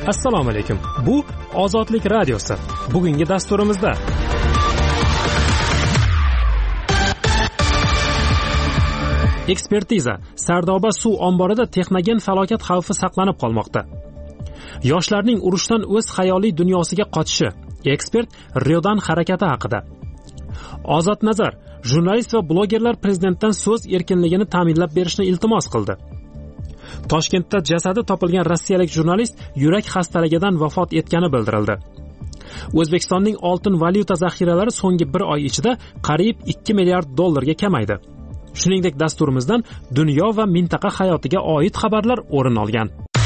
Assalomu alaykum. Bu Ozodlik radiosi. Bugungi dasturimizda ekspertiza. Sardoba suv omborida texnogen falokat xavfi saqlanib qolmoqda. Yoshlarning urushdan o'z xayoliy dunyosiga qochishi. Ekspert Riodan harakati haqida. Ozod nazar. Jurnalist va blogerlar prezidentdan so'z erkinligini ta'minlab berishni iltimos qildi. Toshkentda jasadi topilgan rossiyalik jurnalist yurak xastaligidan vafot etgani bildirildi. O'zbekistonning oltin valyuta zaxiralari so'nggi bir oy ichida qariyb 2 milliard dollarga kamaydi. Shuningdek, dasturimizdan dunyo va mintaqa hayotiga oid xabarlar o'rin olgan.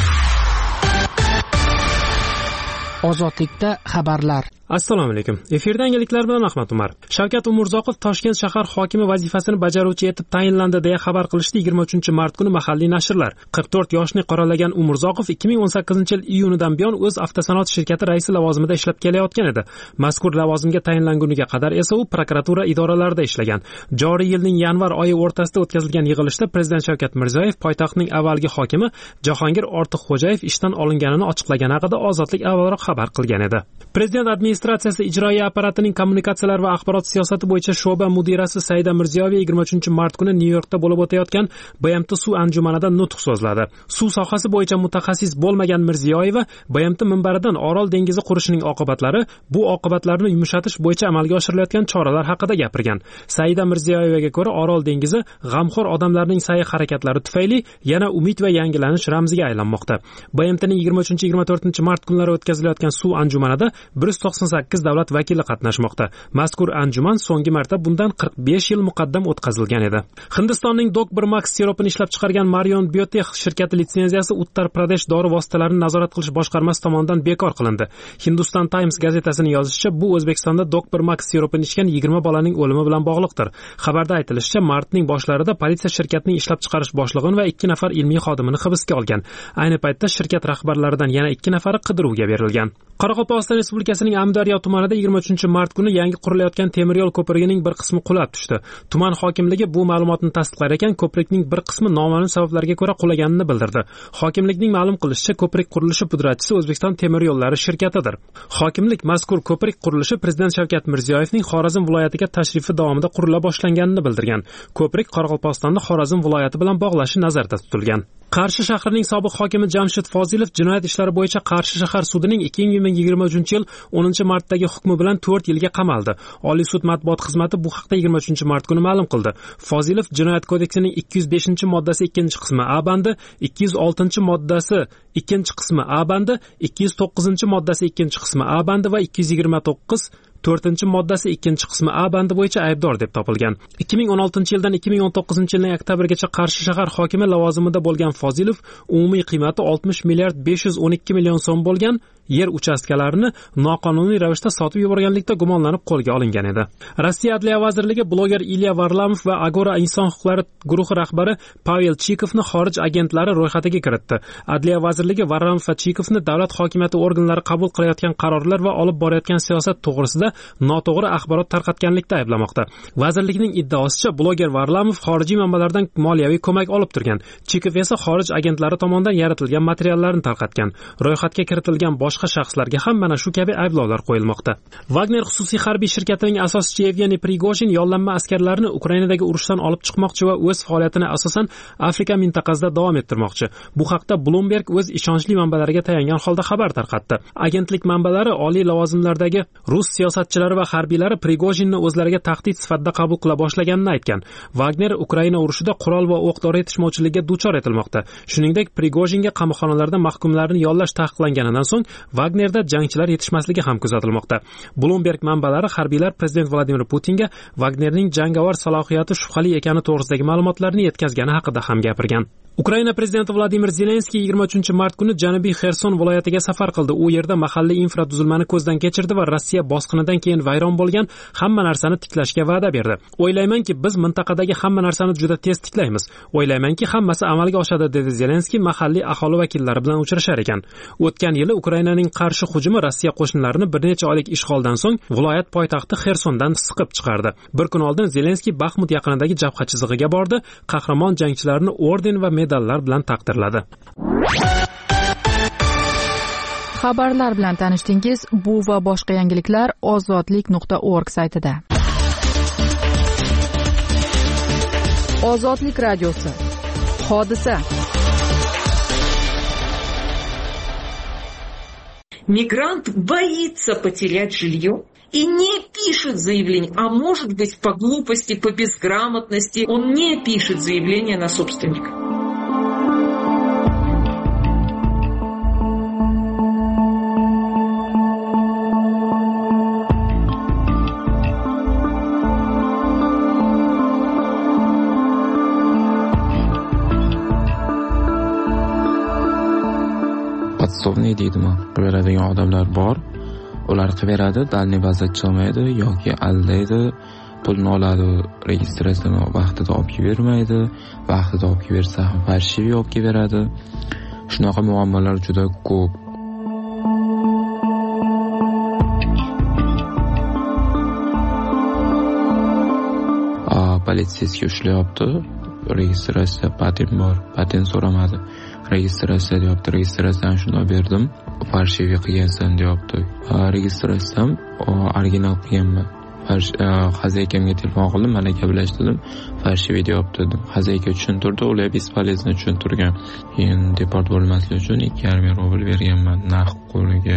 Ozodlikda xabarlar. Assalomu alaykum. Efirda yangiliklar bilan Ahmad Umar. Shavkat Umurzoqov Toshkent shahar hokimi vazifasini bajaruvchi etib tayinlandi deya xabar qilishdi 23-mart kuni mahalliy nashrlar. 44 yoshni qoralagan Umurzoqov 2018-yil iyunidan buyon o'z avtosanoat shirkati raisi lavozimida ishlab kelayotgan edi. Mazkur lavozimga tayinlanguniga qadar esa u prokuratura idoralarida ishlagan. Joriy yilning yanvar oyi o'rtasida o'tkazilgan yig'ilishda Prezident Shavkat Mirziyoyev poytaxtning avvalgi hokimi Jahongir Ortiqxo'jayev ishdan olinganini ochiqlagan haqida Ozodlik avvalroq xabar qilgan edi. Prezident administratsiyasi ijroiya apparatining kommunikatsiyalar va axborot siyosati bo'yicha sho'ba mudirasi Saida Mirziyoyeva 23-mart kuni Nyu-Yorkda bo'lib o'tayotgan BMT suv anjumanida nutq so'zladi. Suv sohasi bo'yicha mutaxassis bo'lmagan Mirziyoyeva BMT minbaridan Orol dengizi qurishining oqibatlari, bu oqibatlarni yumshatish bo'yicha amalga oshirilayotgan choralar haqida gapirgan. Saida Mirziyoyevaga ko'ra, Orol dengizi g'amxo'r odamlarning sa'y-harakatlari tufayli yana umid va yangilanish ramziga aylanmoqda. BMTning 23-24-mart kunlari o'tkazilayotgan suv anjumanida 198 davlat vakili qatnashmoqda. Mazkur anjuman so'nggi marta bundan 45 yil muqaddam o'tkazilgan edi. Hindistonning Dok1 Max siropini ishlab chiqargan Marion Biotech shirkati litsenziyasi Uttar Pradesh dori vositalarini nazorat qilish boshqarmasi tomonidan bekor qilindi. Hindustan Times gazetasining yozishicha, bu O'zbekistonda Dok1 Max siropini ichgan 20 bolaning o'limi bilan bog'liqdir. Xabarda aytilishicha, martning boshlarida politsiya shirkatning ishlab chiqarish boshlig'ini va 2 nafar ilmiy xodimini hibsga olgan. Ayni paytda shirkat rahbarlaridan yana 2 nafari qidiruvga berilgan. Qoraqalpog'iston Respublikasining Amudaryo tumanida 23-mart kuni yangi qurilayotgan temir yo'l ko'prigining bir qismi qulab tushdi. Tuman hokimligi bu ma'lumotni tasdiqlar ekan, ko'prikning bir qismi noma'lum sabablarga ko'ra qulaganini bildirdi. Hokimlikning ma'lum qilishicha, ko'prik qurilishi pudratchisi O'zbekiston temir yo'llari shirkatidir. Hokimlik mazkur ko'prik qurilishi Prezident Shavkat Mirziyoyevning Xorazm viloyatiga tashrifi davomida qurila boshlanganini bildirgan. Ko'prik Qoraqalpog'istonda Xorazm viloyati bilan bog'lashi nazarda tutilgan. Qarshi shahrining sobiq hokimi Jamshid Fozilov jinoyat ishlari bo'yicha Qarshi shahar sudining 2023-yil 10-martdagi hukmi bilan 4 yilga qamaldi. Oliy sud matbuot xizmati bu haqda 23-mart kuni ma'lum qildi. Fozilov Jinoyat kodeksining 205-moddasi 2-qismi A bandi, 206-moddasi 2-qismi A bandi, 209-moddasi 2-qismi A bandi va 229 4-moddasi 2-qismi A bandi bo'yicha aybdor deb topilgan. 2016-yildan 2019-yilning oktyabrigacha Qarshi shahar hokimi lavozimida bo'lgan Fozilov umumiy qiymati 60 milliard 512 million so'm bo'lgan yer uchastkalarini noqonuniy ravishda sotib yuborganlikda gumonlanib qo'lga olingan edi. Rossiya Adliya vazirligi bloger Ilya Varlamov va Agora inson huquqlari guruhi rahbari Pavel Chikovni xorij agentlari ro'yxatiga kiritdi. Adliya vazirligi Varlamov va Chikovni davlat hokimiyati organlari qabul qilayotgan qarorlar va olib borayotgan siyosat to'g'risida noto'g'ri axborot tarqatganlikda ayblamoqda. Vazirlikning iddaosicha, bloger Varlamov xorijiy manbalardan moliyaviy ko'mak olib turgan. Chikov esa xorij agentlari tomonidan yaratilgan materiallarni tarqatgan. Ro'yxatga kiritilgan boshqa shaxslarga ham mana shu kabi ayblovlar qo'yilmoqda. Wagner xususiy harbiy shirkatining asoschisi Yevgeniy Prigojin yollanma askarlarni Ukrainadagi urushdan olib chiqmoqchi va o'z faoliyatini asosan Afrika mintaqasida davom ettirmoqchi. Bu haqda Bloomberg o'z ishonchli manbalariga tayangan holda xabar tarqatdi. Agentlik manbalari oliy lavozimlardagi rus siyosatchilari va harbiylari Prigojinni o'zlariga tahdid sifatida qabul qila boshlaganini aytgan. Wagner Ukraina urushida qurol va o'q-dori yetishmovchiligiga duchor etilmoqda. Shuningdek, Prigojinga qamoqxonalarda mahkumlarni yollash taqiqlanganidan so'ng Wagnerda jangchilar yetishmasligi ham kuzatilmoqda. Bloomberg manbalari harbiylar Prezident Vladimir Putinga Wagnerning jangovar salohiyati shubhali ekani to'g'risidagi ma'lumotlarni yetkazgani haqida ham gapirgan. Ukraina prezidenti Vladimir Zelenskiy 23-mart kuni Janubiy Xerson viloyatiga safar qildi. U yerda mahalliy infratuzilmani ko'zdan kechirdi va Rossiya bosqinidan keyin vayron bo'lgan hamma narsani tiklashga va'da berdi. O'ylaymanki, biz mintaqadagi hamma narsani juda tez tiklaymiz. O'ylaymanki, hammasi amalga oshadi, dedi Zelenskiy mahalliy aholi vakillari bilan uchrashar ekan. O'tgan yili Ukrainaning qarshi hujumi Rossiya qo'shinlarini bir necha oylik ishg'oldan so'ng viloyat poytaxti Xersondan siqib chiqardi. Bir kun oldin Zelenskiy Baxmut yaqinidagi jabha chizig'iga bordi, qahramon jangchilarni orden va medallar bilan taqdirladi. Xabarlar bilan tanishdingiz. Bu va boshqa yangiliklar ozodlik.org saytida. Ozodlik radiosi. Hodisa. Мигрант боится потерять жилье и не пишет заявление, а может быть по глупости, по безграмотности, он не пишет заявление на собственника. Podstavniy deydimi? Beradigan odamlar bor. Ular qilaveradi, dalniy bazda chiqmaydi yoki aldaydi, pulni oladi, registratsiyani vaqtida olib bermaydi, vaqtida olib bersa ham farshiv olib beradi. Shunaqa muammolar juda ko'p. Politsiya ushlayapti. Registratsiya patent bor, patent so'ramadi. Registratsiya deyapti, registratsiyani shunday berdim, farshiv qilgansan deyapti. Registratsiyam original qilganman. Xazakamga telefon qildim, mana gaplashdim, farshiv deyapti dedim. Xazayka tushuntirdi, ular bespolezno tushuntirgan. Endi deport bo'lmaslik uchun 2,5 rubl berganman naqd qo'liga.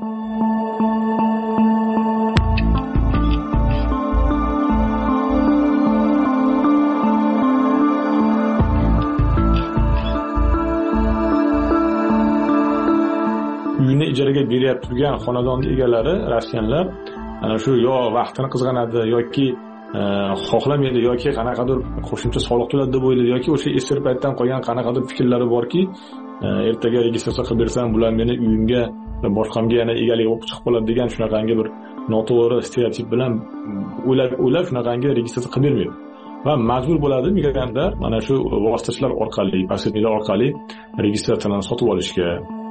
Uyini ijaraga beryapti turgan xonadonning egalari, rossiyanlar, ana shu yo vaqtini qizg'anadi yoki xohlamaydi yoki qanaqadir qo'shimcha soliq to'ladi deb o'ylaydi yoki o'sha eski paytdan qolgan qanaqadir fikrlari borki, ertaga registratsiya qilib bersam, bular meni uyimga va boshqamga yana egalik bo'lib chiqib qoladi degan shunaqangi bir noto'g'ri stereotip bilan o'ylab shunaqangi registratsiya qilib bermaydi. Va majbur bo'ladi migrantlar mana shu vositachilar orqali, posredniklar orqali registratsiyani sotib olishga.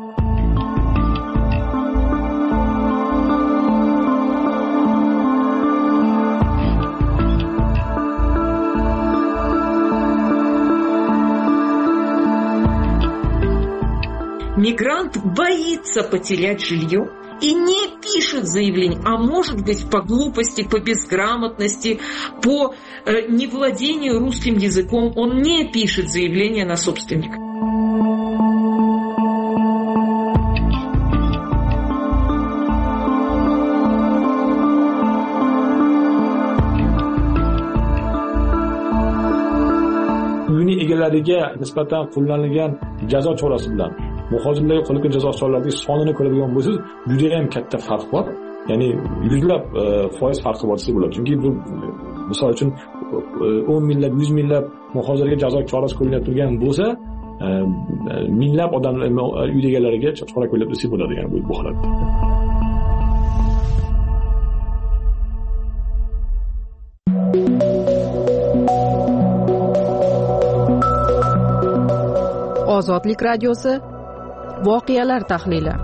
Мигрант боится потерять жилье и не пишет заявление, а может быть по глупости, по безграмотности, по невладению русским языком, он не пишет заявление на собственника. Uyning egalariga nisbatan qo'llanilgan jazo chorasi bilan muhojirlarga qo'llanilgan jazo choralarining sonini ko'radigan bo'lsangiz, juda ham katta farq bor. Ya'ni yuzlab foiz farqi bor desa bo'ladi. Chunki bu misol uchun 10 minglab, 100 minglab muhojirga jazo chorasi qo'llanib turgan bo'lsa, minglab odamlar uy egalariga chora qo'llab desa bo'ladi, ya'ni bu holatda. Ozodlik radiosi. Voqealar tahlili.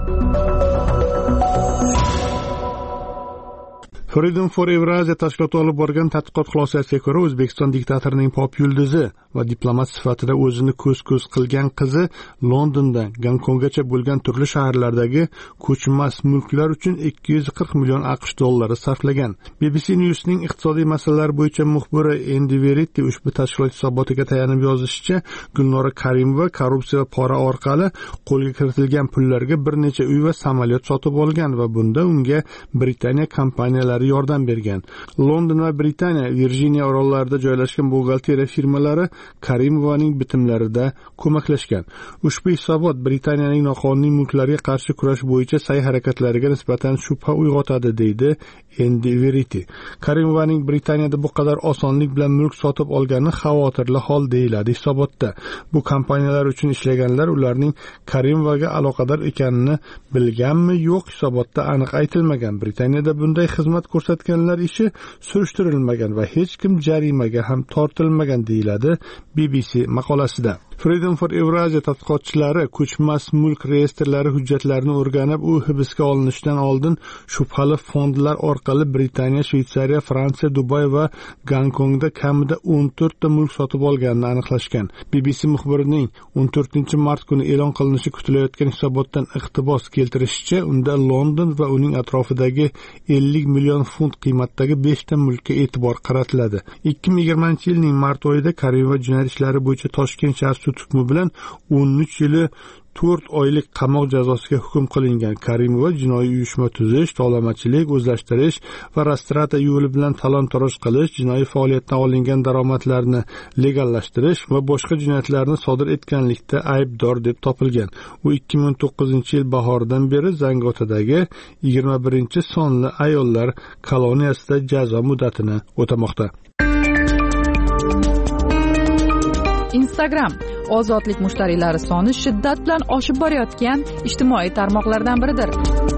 Freedom for Eurasia tashkiloti olib borgan tadqiqot xulosasiga ko'ra, O'zbekiston diktatorining pop yulduzi va diplomat sifatida o'zini ko'z-ko'z qilgan qizi Londondan Gonkonggacha bo'lgan turli shaharlardagi ko'chmas mulklar uchun 240 million AQSh dollari sarflagan. BBC News'ning iqtisodiy masalalar bo'yicha muxbiri Andy Verity ushbu tashkilot hisobotiga tayanib yozishicha, Gulnora Karimova korrupsiya va pora orqali qo'lga kiritilgan pullarga bir necha uy va samolyot sotib olgan va bunda unga Britaniya kompaniyalari yordam bergan. London va Britaniya Virjiniya orollarida joylashgan buxgalteriya firmalari Karimovaning bitimlarida ko'maklashgan. Ushbu hisobot Britaniyaning noqonuniy mulklarga qarshi kurash bo'yicha sa'y-harakatlariga nisbatan shubha uyg'otadi, deydi Andy Verity. Karimovaning Britaniyada bu qadar osonlik bilan mulk sotib olgani xavotirli hol, deyiladi hisobotda. Bu kompaniyalar uchun ishlaganlar ularning Karimovaga aloqador ekanini bilganmi, yo'q, hisobotda aniq aytilmagan. Britaniyada bunday xizmat ko'rsatganlar ishi surishtirilmagan va hech kim jarimaga ham tortilmagan, deyiladi BBC maqolasida. Freedom for Eurasia tadqiqotchilari ko'chmas mulk reyestrlari hujjatlarini o'rganib, u hibsga olinishidan oldin shubhali fondlar orqali Britaniya, Shveysariya, Fransiya, Dubay va Gonkongda kamida 14 ta mulk sotib olganini aniqlashgan. BBC muxbirining 14-mart kuni e'lon qilinishi kutilayotgan hisobotdan iqtibos keltirishicha, unda London va uning atrofidagi 50 million funt qiymatdagi 5 ta mulkka e'tibor qaratiladi. 2020-yilning mart oyida Karimova jinoyat ishlari bo'yicha Toshkent shahar sud hukmi bilan 13 yili 4 oylik qamoq jazosiga hukm qilingan. Karimova jinoiy uyushma tuzish, tovlamachilik, o'zlashtirish va rastrata yo'li bilan talon-toroj qilish, jinoiy faoliyatdan olingan daromadlarni legallashtirish va boshqa jinoyatlarni sodir etganlikda aybdor deb topilgan. U 2009-yil bahoridan beri Zangiotadagi 21-sonli ayollar koloniyasida jazo muddatini o'tamoqda. Instagram ozodlik mushtariylari soni shiddat bilan oshib borayotgan ijtimoiy tarmoqlardan biridir.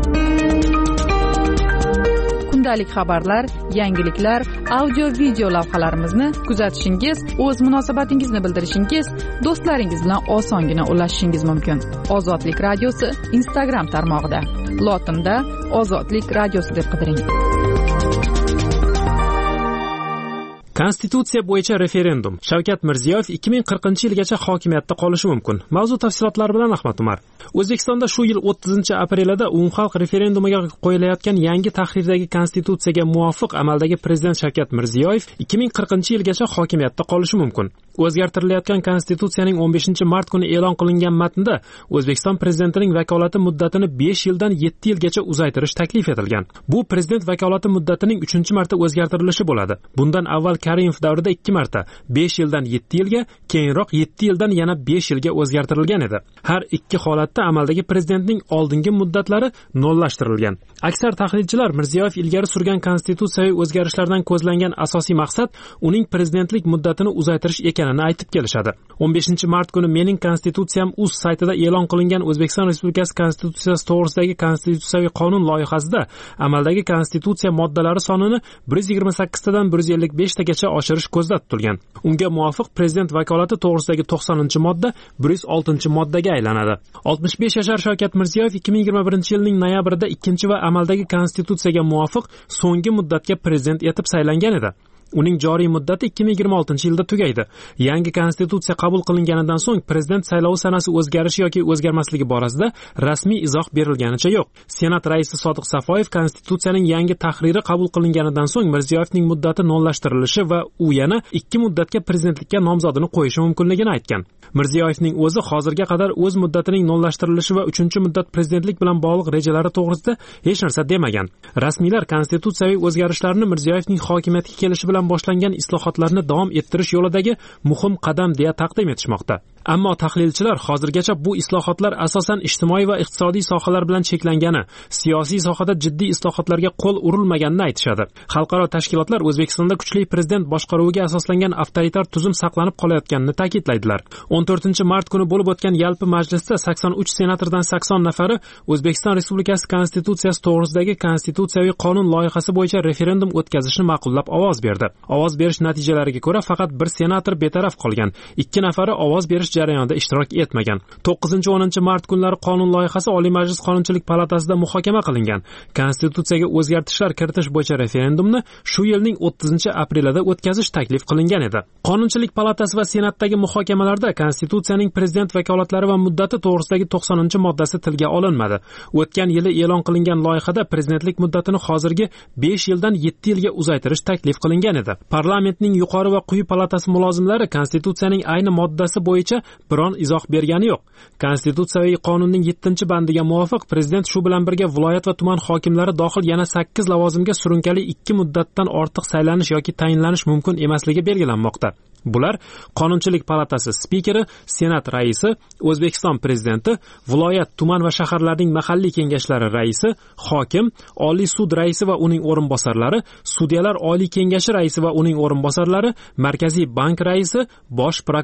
Kundalik xabarlar, yangiliklar, audio-video lavhalarimizni kuzatishingiz, o'z munosabatingizni bildirishingiz, do'stlaringiz bilan osongina ulashishingiz mumkin. Ozodlik radiosi Instagram tarmog'ida. Lotinda Ozodlik radiosi deb qidiring. Konstitutsiya bo'yicha referendum. Shavkat Mirziyoyev 2040-yilgacha hokimiyatda qolishi mumkin. Mavzu tafsilotlari bilan Ahmad Umar. O'zbekistonda shu yil 30-aprelida umumxalq referendumiga qo'yilayotgan yangi tahrirdagi konstitutsiyaga muvofiq amaldagi prezident Shavkat Mirziyoyev 2040-yilgacha hokimiyatda qolishi mumkin. O'zgartirilayotgan konstitutsiyaning 15-mart kuni e'lon qilingan matnda O'zbekiston prezidentining vakolati muddatini 5 yildan 7 yilgacha uzaytirish taklif etilgan. Bu prezident vakolati muddatining 3-marta o'zgartirilishi bo'ladi. Bundan avval Karimov davrida 2 marta 5 yildan 7 yilga, keyinroq 7 yildan yana 5 yilga o'zgartirilgan edi. Har ikki holatda amaldagi prezidentning oldingi muddatlari nollashtirilgan. Aksar tahlilchilar Mirziyoyev ilgari surgan konstitutsiyaviy o'zgarishlardan ko'zlangan asosiy maqsad uning prezidentlik muddatini uzaytirish ekanini aytib kelishadi. 15-mart kuni Mening konstitutsiyam.uz saytida e'lon qilingan O'zbekiston Respublikasi konstitutsiyasi to'g'risidagi konstitutsiyaviy qonun loyihasida amaldagi konstitutsiya moddalari sonini 128 tadan 155 tagacha oshirish ko'zda tutilgan. Unga muvofiq prezident vakolati to'g'risidagi 90-modda 106-moddaga aylanadi. 65 yashar Shavkat Mirziyoyev 2021-yilning noyabrida 2 va amaldagi konstitutsiyaga muvofiq so'nggi muddatga prezident etib saylangan edi. Uning joriy muddati 2026-yilda tugaydi. Yangi konstitutsiya qabul qilinganidan so'ng prezident saylovi sanasi o'zgarishi yoki o'zgarmasligi borasida rasmiy izoh berilganicha yo'q. Senat raisi Sodiq Safoyev konstitutsiyaning yangi tahriri qabul qilinganidan so'ng Mirziyoyevning muddati nollashtirilishi va u yana 2 muddatga prezidentlikka nomzodini qo'yishi mumkinligini aytgan. Mirziyoyevning o'zi hozirga qadar o'z muddatining nollashtirilishi va 3-muddat prezidentlik bilan bog'liq rejalari to'g'risida hech narsa demagan. Rasmiylar konstitutsiyaviy o'zgarishlarni Mirziyoyevning hokimiyatga kelishi bilan boshlangan islohotlarni davom ettirish yo'lidagi muhim qadam deya taqdim etishmoqda. Ammo tahlilchilar hozirgacha bu islohotlar asosan ijtimoiy va iqtisodiy sohalar bilan cheklangani, siyosiy sohada jiddiy islohotlarga qo'l urilmaganini aytishadi. Xalqaro tashkilotlar O'zbekistonda kuchli prezident boshqaruviga asoslangan avtoritar tuzum saqlanib qolayotganini ta'kidlaydilar. 14-mart kuni bo'lib o'tgan yalpi majlisda 83 senatordan 80 nafari O'zbekiston Respublikasi konstitutsiyasi to'g'risidagi konstitutsiyaviy qonun loyihasi bo'yicha referendum o'tkazishni ma'qullab ovoz berdi. Ovoz berish natijalariga ko'ra faqat bir senator betaraf qolgan, 2 nafari ovoz berish jarayonida ishtirok etmagan. 9-10 mart kunlari qonun loyihasi Oliy Majlis Qonunchilik palatasida muhokama qilingan. Konstitutsiyaga o'zgartishlar kiritish bo'yicha referendumni shu yilning 30-aprelida o'tkazish taklif qilingan edi. Qonunchilik palatasi va senatdagi muhokamalarda konstitutsiyaning prezident vakolatlari va muddati to'g'risidagi 90-moddasi tilga olinmadi. O'tgan yili e'lon qilingan loyihada prezidentlik muddatini hozirgi 5 yildan 7 yilga uzaytirish taklif qilingan edi. Parlamentning yuqori va quyi palatasi mulozimlari konstitutsiyaning ayni moddasi bo'yicha biron izoh bergani yo'q. Konstitutsiyaviy qonunning 7-bandiga muvofiq prezident shu bilan birga viloyat va tuman hokimlari dohil yana 8 lavozimga surunkali 2 muddatdan ortiq saylanish yoki tayinlanish mumkin emasligi belgilanmoqda. Bular Qonunchilik palatasi spikeri, Senat raisi, O'zbekiston prezidenti, viloyat, tuman va shaharlarning mahalliy kengashlari raisi, hokim, Oliy sud raisi va uning o'rinbosarlari, sudyalar Oliy kengashi raisi va uning o'rinbosarlari, Markaziy bank raisi, bosh prokuror.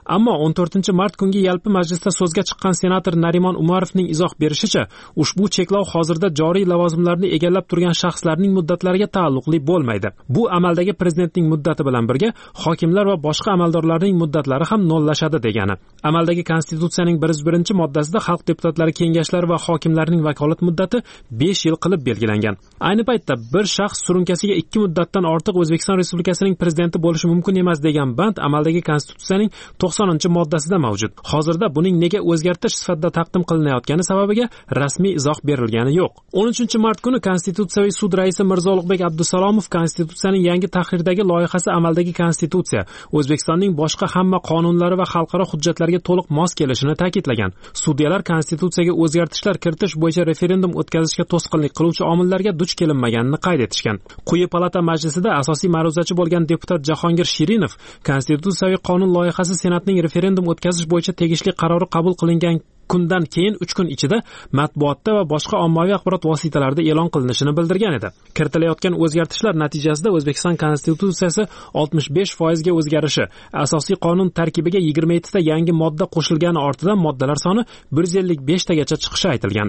Ammo 14-mart kungi yalpi majlisda so'zga chiqqan senator Narimon Umarovning izoh berishicha, ushbu cheklov hozirda joriy lavozimlarni egallab turgan shaxslarning muddatlariga taalluqli bo'lmaydi. Bu amaldagi prezidentning muddati bilan birga hokimlar va boshqa amaldorlarning muddatlari ham nollashadi degani. Amaldagi konstitutsiyaning 101-moddasida xalq deputatlari kengashlari va hokimlarning vakolat muddati 5 yil qilib belgilangan. Ayni paytda bir shaxs surunkasiga 2 muddatdan ortiq O'zbekiston Respublikasining prezidenti bo'lishi mumkin emas degan band amaldagi konstitutsiyaning 90-moddasida mavjud. Hozirda buning nega o'zgartirish sifatida taqdim qilinayotgani sababiga rasmiy izoh berilgani yo'q. 13-mart kuni Konstitutsiyaviy sud raisi Mirzo Ulug'bek Abdusalomov konstitutsiyaning yangi tahrirdagi loyihasi amaldagi konstitutsiya O'zbekistonning boshqa hamma qonunlari va xalqaro hujjatlarga to'liq mos kelishini ta'kidlagan. Sudyalar konstitutsiyaga o'zgartishlar kiritish bo'yicha referendum o'tkazishga to'sqinlik qiluvchi omillarga duch kelinmaganini qayd etishgan. Quyi palata majlisida asosiy ma'ruzachi bo'lgan deputat Jahongir Shirinov konstitutsiyaviy qonun loyihasi senatning referendum o'tkazish bo'yicha tegishli qarori qabul qilingan kundan keyin 3 kun ichida matbuotda va boshqa ommaviy axborot vositalarida e'lon qilinishini bildirgan edi. Kiritilayotgan o'zgartishlar natijasida O'zbekiston konstitutsiyasi 65% ga o'zgarishi, asosiy qonun tarkibiga 27 ta yangi modda qo'shilgani ortidan moddalar soni 155 tagacha chiqishi aytilgan.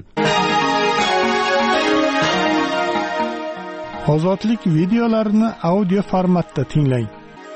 Ozodlik videolarini audio formatda tinglang.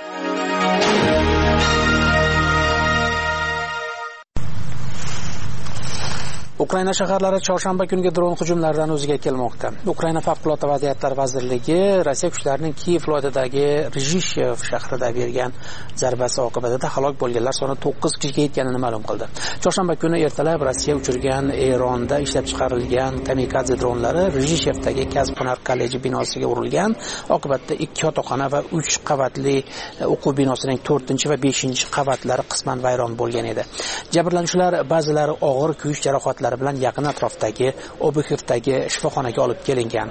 Ukraina shaharlari chorshanba kungi dron hujumlaridan o'ziga kelmoqda. Ukraina favqulodda vaziyatlar vazirligi Rossiya kuchlarining Kiyev viloyatidagi Rizhishev shahrida bergan zarbasi oqibatida halok bo'lganlar soni 9 kishiga yetganini ma'lum qildi. Chorshanba kuni ertalab Rossiya uchirgan Eronda ishlab chiqarilgan kamikadze dronlari Rizhishevdagi Kasb-hunar kolleji binosiga urilgan. Oqibatda 2 yotoqxona va 3 qavatli o'quv binosining 4 va 5 qavatlari qisman vayron bo'lgan edi. Jabrlanuvchilar ba'zilari og'ir kuyish jarohatlari bilan yaqin atrofdagi Obuxevdagi shifoxonaga olib kelingan.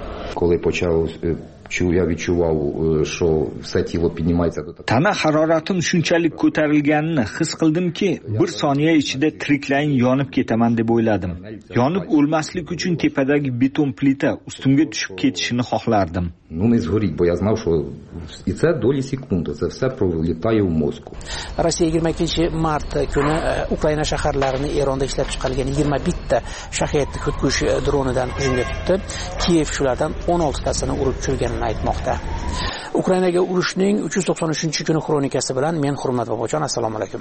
Tana haroratim shunchalik ko'tarilganini his qildimki, bir soniya ichida tiriklayin yonib ketaman deb o'yladim. Yonib o'lmaslik uchun tepadagi beton plita ustimga tushib ketishini xohlardim. Rossiya 22-mart kuni Ukraina shaharlarini Eronda ishlab chiqarilgan 21 ta shaxiyatli hudkush dronidan hujumga tutdi. Kiyev shulardan 16 tasini urib tushirganini aytmoqda. Ukrainaga urushning 393-kuni xronikasi bilan men Hurmat Bobojon, assalomu alaykum.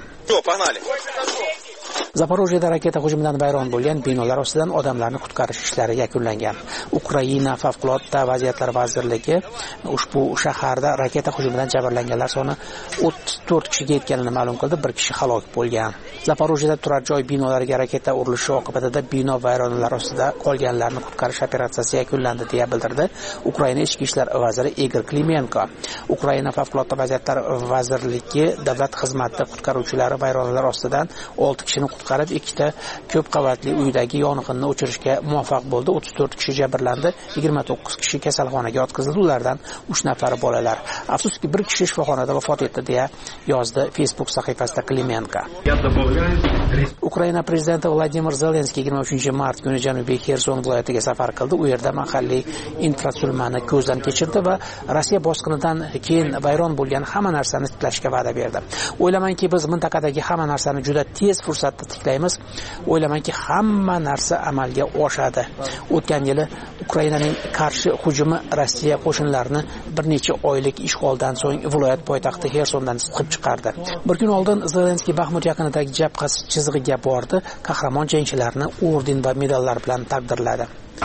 Zaporojyeda raketa hujumidan vayron bo'lgan binolar ostidan odamlarni qutqarish ishlari yakunlangan. Ukraina favqulodda vaziyatlar vazirligi ushbu shaharda raketa hujumidan jabrlanganlar soni 34 kishiga yetganini ma'lum qildi, 1 kishi halok bo'lgan. Zaporojyeda turar joy binolariga raketa urilishi oqibatida bino vayronalar ostida qolganlarni qutqarish operatsiyasi yakunlandi deya bildirdi Ukraina ichki ishlar vaziri Igor Klimenko. Ukraina favqulodda vaziyatlar vazirligi davlat xizmati qutqaruvchilari vayronalar ostidan 6 kishini qutqarib, 2 ta ko'p qavatli uydagi yong'inni o'chirishga muvaffaq bo'ldi. 34 kishi jabrlandi, 29 kishi kasalxonaga yotqizildi, ulardan 3 nafari bolalar. Afsuski 1 kishi shifoxonada vafot etdi deya yozdi Facebook sahifasida Klimenko. Ukraina prezidenti Vladimir Zelenskiy 23-mart kuni Janubiy Xerson viloyatiga safar qildi. U yerda mahalliy infratuzilmani ko'zdan kechirdi va Rossiya bosqinidan keyin vayron bo'lgan hamma narsani tiklashga va'da berdi. O'ylamanki, biz mintaqadagi hamma narsani juda tez fursatda tiklaymiz. O'ylamanki, hamma narsa amalga oshadi. O'tgan yili Ukrainaning qarshi hujumi Rossiya qo'shinlarini bir necha oylik ishg'oldan so'ng viloyat poytaxti Xersondan chiqib chiqardi. Bir kun oldin Zelenskiy Baxmut yaqinidagi jabha chizig'iga bordi, qahramon jangchilarni orden va medallar bilan taqdirladi.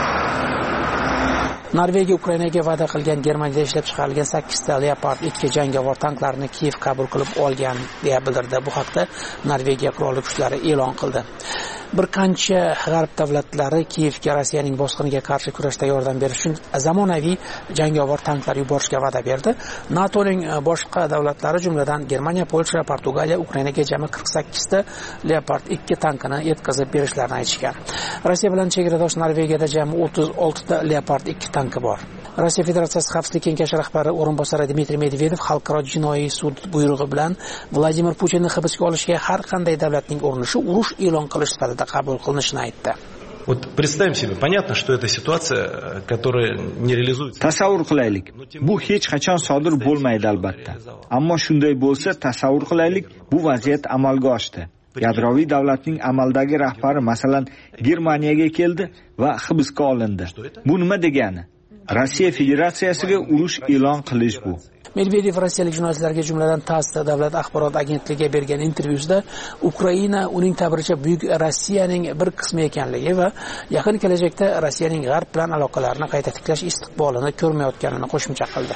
Norvegiya Ukrainaga va'da qilgan Germaniyada ishlab chiqarilgan 8 ta Leopard 2 jangovar tanklarni Kiyev qabul qilib olgan deya bildirdi. Bu haqda Norvegiya qurolli kuchlari e'lon qildi. Bir qancha g'arb davlatlari Kiyevga Rossiyaning bosqiniga qarshi kurashda yordam berish uchun zamonaviy jangovar tanklar yuborishga va'da berdi. NATOning boshqa davlatlari, jumladan Germaniya, Polsha, Portugaliya Ukrainaga jami 48 ta Leopard 2 tankini yetkazib berishlarini aytishgan. Rossiya bilan chegaradosh Norvegiyada jami 36 ta Leopard 2 tanki bor. Rossiya Federatsiyasi Xavfsizlik kengashi rahbari o'rinbosari Dmitriy Medvedev xalqaro jinoiy sud buyrug'i bilan Vladimir Putinni hibsga olishga har qanday davlatning urinishi urush e'lon qilish sifatida qabul qilinishini aytdi. Вот представим себе, понятно, что это ситуация, которая не реализуется. Tasavvur qilaylik. Bu hech qachon sodir bo'lmaydi albatta. Ammo shunday bo'lsa, tasavvur qilaylik, bu vaziyat amalga oshdi. Yadroviy davlatning amaldagi rahbari masalan Germaniyaga keldi va hibsga olindi. Bu nima degani? Rossiya Federatsiyasiga urush e'lon qilish bu. Medvedev rossiyalik jurnalistlarga jumladan TASS davlat axborot agentligiga bergan intervyusida Ukraina uning ta'biricha buyuk Rossiyaning bir qismi ekanligi va yaqin kelajakda Rossiyaning g'arb bilan aloqalarini qayta tiklash istiqbolini ko'rmayotganini qo'shimcha qildi.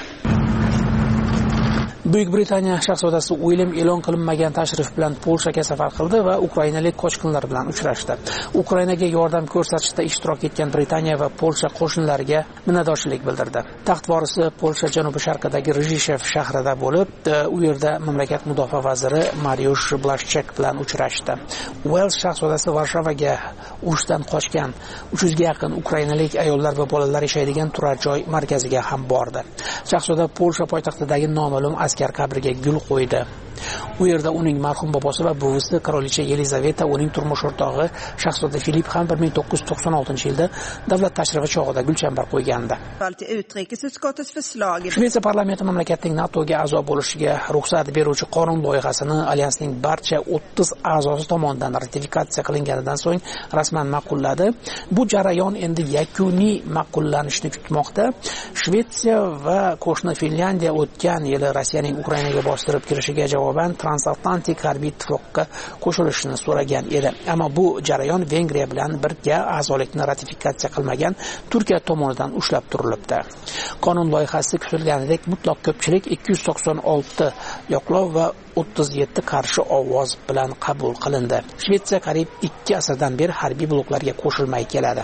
Buyuk Britaniya shahzodasi Uilyam e'lon qilinmagan tashrif bilan Polshaga safar qildi va ukrainalik qochqinlar bilan uchrashdi. Ukrainaga yordam ko'rsatishda ishtirok etgan Britaniya va Polsha qo'shinlariga minnatdorchilik bildirdi. Taxt vorisi Polsha janubi-sharqidagi Rizhishev shahrida bo'lib, u yerda mamlakat mudofaa vaziri Mariusz Blaszczak bilan uchrashdi. Wales shahzodasi Varshavaga urushdan qochgan 300 ga yaqin ukrainalik ayollar va bolalar yashaydigan turar joy markaziga ham bordi. Shahzoda Polsha poytaxtidagi noma'lum askar qabriga gul qo'ydi. U yerda uning marhum bobosi va buvisi qirolicha Yelizaveta, uning turmush o'rtog'i shahzoda Filip ham 1996-yilda davlat tashrifi chog'ida gulchambar qo'ygandi. Shvetsiya parlamenti mamlakatning NATOga a'zo bo'lishiga ruxsat beruvchi qonun loyihasini alyansning barcha 30 a'zosi tomonidan ratifikatsiya qilinganidan so'ng rasman ma'qulladi. Bu jarayon endi yakuniy ma'qullanishni kutmoqda. Shvetsiya va qo'shni Finlyandiya o'tgan yili Rossiyaning Ukrainaga bostirib kirishiga javoban transatlantik harbiy ittifoqqa qo'shilishni so'ragan edi. Ammo bu jarayon Vengriya bilan birga a'zolikni ratifikatsiya qilmagan Turkiya tomonidan ushlab turilibdi. Qonun loyihasi kutilganidek mutlaq ko'pchilik 296 yoqlov va 37 qarshi ovoz bilan qabul qilindi. Shvetsiya qariyb 2 asrdan beri harbiy bloklarga qo'shilmay keladi.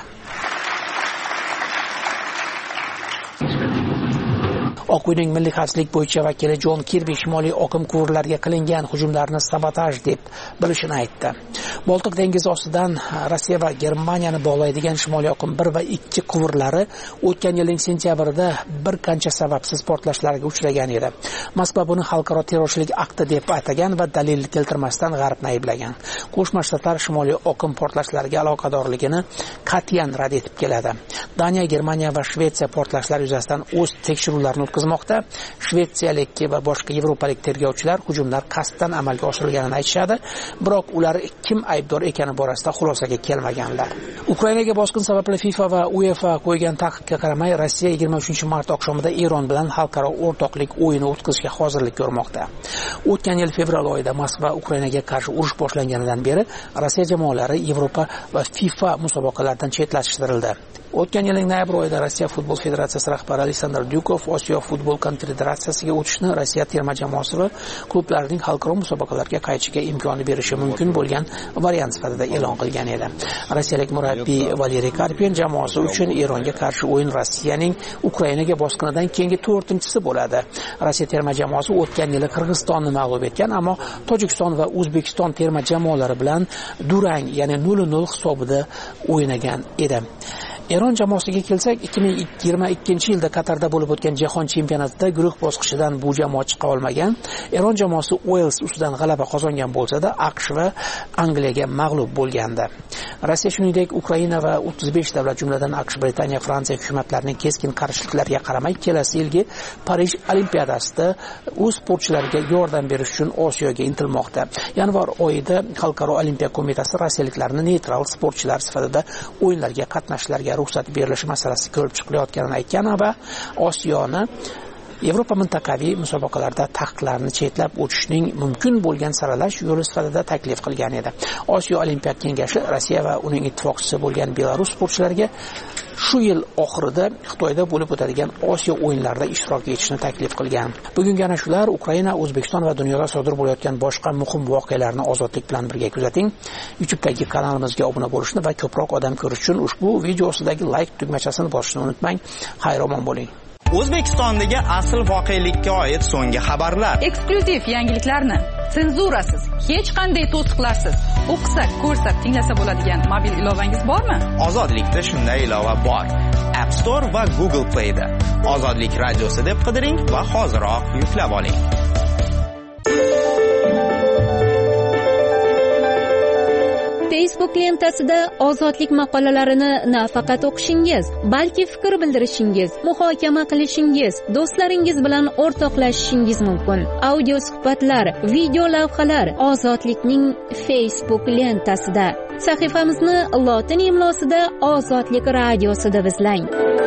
Oq uyning milliy xavfsizlik bo'yicha vakili Jon Kirbi shimoliy oqim quvurlariga qilingan hujumlarni sabotaj deb bilishini aytdi. Boltiq dengizi ostidan Rossiya va Germaniyani bog'laydigan shimoliy oqim 1 va 2 quvurlari o'tgan yilning sentyabrida bir qancha sababsiz portlashlarga uchragan edi. Moskva buni xalqaro terrorchilik akti deb atagan va dalil keltirmasdan G'arbni ayblagan. Qo'shma Shtatlar shimoliy oqim portlashlariga aloqadorligini qat'iyan rad etib keladi. Daniya, Germaniya va Shvetsiya portlashlar yuzasidan o'z tekshiruvlarini o'tkazmoqda. Shvetsiyalik va boshqa yevropalik tergovchilar hujumlar qasddan amalga oshirilganini aytishadi, biroq ular kim aybdor ekani borasida xulosaga kelmaganlar. Ukrainaga bosqin sababli FIFA va UEFA qo'ygan taqiqqa qaramay, Rossiya 23-mart oqshomida Eron bilan xalqaro o'rtoqlik o'yini o'tkazishga hozirlik ko'rmoqda. O'tgan yil fevral oyida Moskva Ukrainaga qarshi urush boshlanganidan beri Rossiya jamoalari Yevropa va FIFA musobaqalaridan chetlashtirildi. O'tgan yilning noyabr oyida Rossiya futbol federatsiyasi rahbari Aleksandr Dyukov Osiyo futbol konfederatsiyasiga o'tishni Rossiya terma jamoasi va klublarning xalqaro musobaqalarga qaytishiga imkonni berishi mumkin bo'lgan variant sifatida e'lon qilgan edi. Rossiyalik murabbiy Valeriy Karpin jamoasi uchun Eronga qarshi o'yin Rossiyaning Ukrainaga bosqinidan keyingi 4-chisi bo'ladi. Rossiya terma jamoasi o'tgan yili Qirg'izistonni mag'lub etgan, ammo Tojikiston va O'zbekiston terma jamoalari bilan durang, ya'ni 0-0 hisobida o'ynagan edi. Eron jamoasiga kelsak, 2022-yilda Qatarda bo'lib o'tgan jahon chempionatida guruh bosqichidan bu jamoa chiqa olmagan. Eron jamoasi Wales ustidan g'alaba qozongan bo'lsa-da, AQSh va Angliyaga mag'lub bo'lgandi. Rossiya shuningdek Ukraina va 35 davlat jumladan AQSh, Britaniya, Fransiya hukumatlarining keskin qarshiliklariga qaramay kelasi yilgi Parij Olimpiadasida o'z sportchilariga yordam berish uchun Osiyoga intilmoqda. Yanvar oyida Xalqaro olimpiya qo'mitasi rossiyaliklarni neytral sportchilar sifatida o'yinlarga qatnashlarga ruxsat berilishi masalasi ko'rib chiqilayotganini aytgan va Osiyoni Yevropa mintaqaviy musobaqalarda taqiqlarni chetlab o'tishning mumkin bo'lgan saralash yo'li sifatida taklif qilgan edi. Osiyo Olimpiya kengashi Rossiya va uning ittifoqchisi bo'lgan Belarus sportchilariga shu yil oxirida Xitoyda bo'lib o'tadigan Osiyo o'yinlarida ishtirok etishni taklif qilgan. Bugungi ana shular Ukraina, O'zbekiston va dunyoda sodir bo'layotgan boshqa muhim voqealarni ozodlik bilan birga kuzating. YouTube'dagi kanalimizga obuna bo'lishni va ko'proq odam ko'rish uchun ushbu video ostidagi like tugmachasini bosishni unutmang. Xayr-omon bo'ling. O'zbekistondagi asl voqelikka oid so'nggi xabarlar. Eksklyuziv yangiliklarni senzurasiz, hech qanday to'siqlarsiz o'qisa, ko'rsa, tinglasa bo'ladigan mobil ilovangiz bormi? Ozodlikda shunday ilova bor. App Store va Google Play'da. Ozodlik radiosi deb qidiring va hoziroq yuklab oling. Facebook Facebook lentasida ozodlik maqolalarini nafaqat o'qishingiz, balki fikr bildirishingiz, muhokama qilishingiz, do'stlaringiz bilan o'rtoqlashishingiz mumkin. Audio suhbatlar, video lavhalar ozodlikning Facebook lentasida. Sahifamizni lotin imlosida Ozodlik radiosida izlang.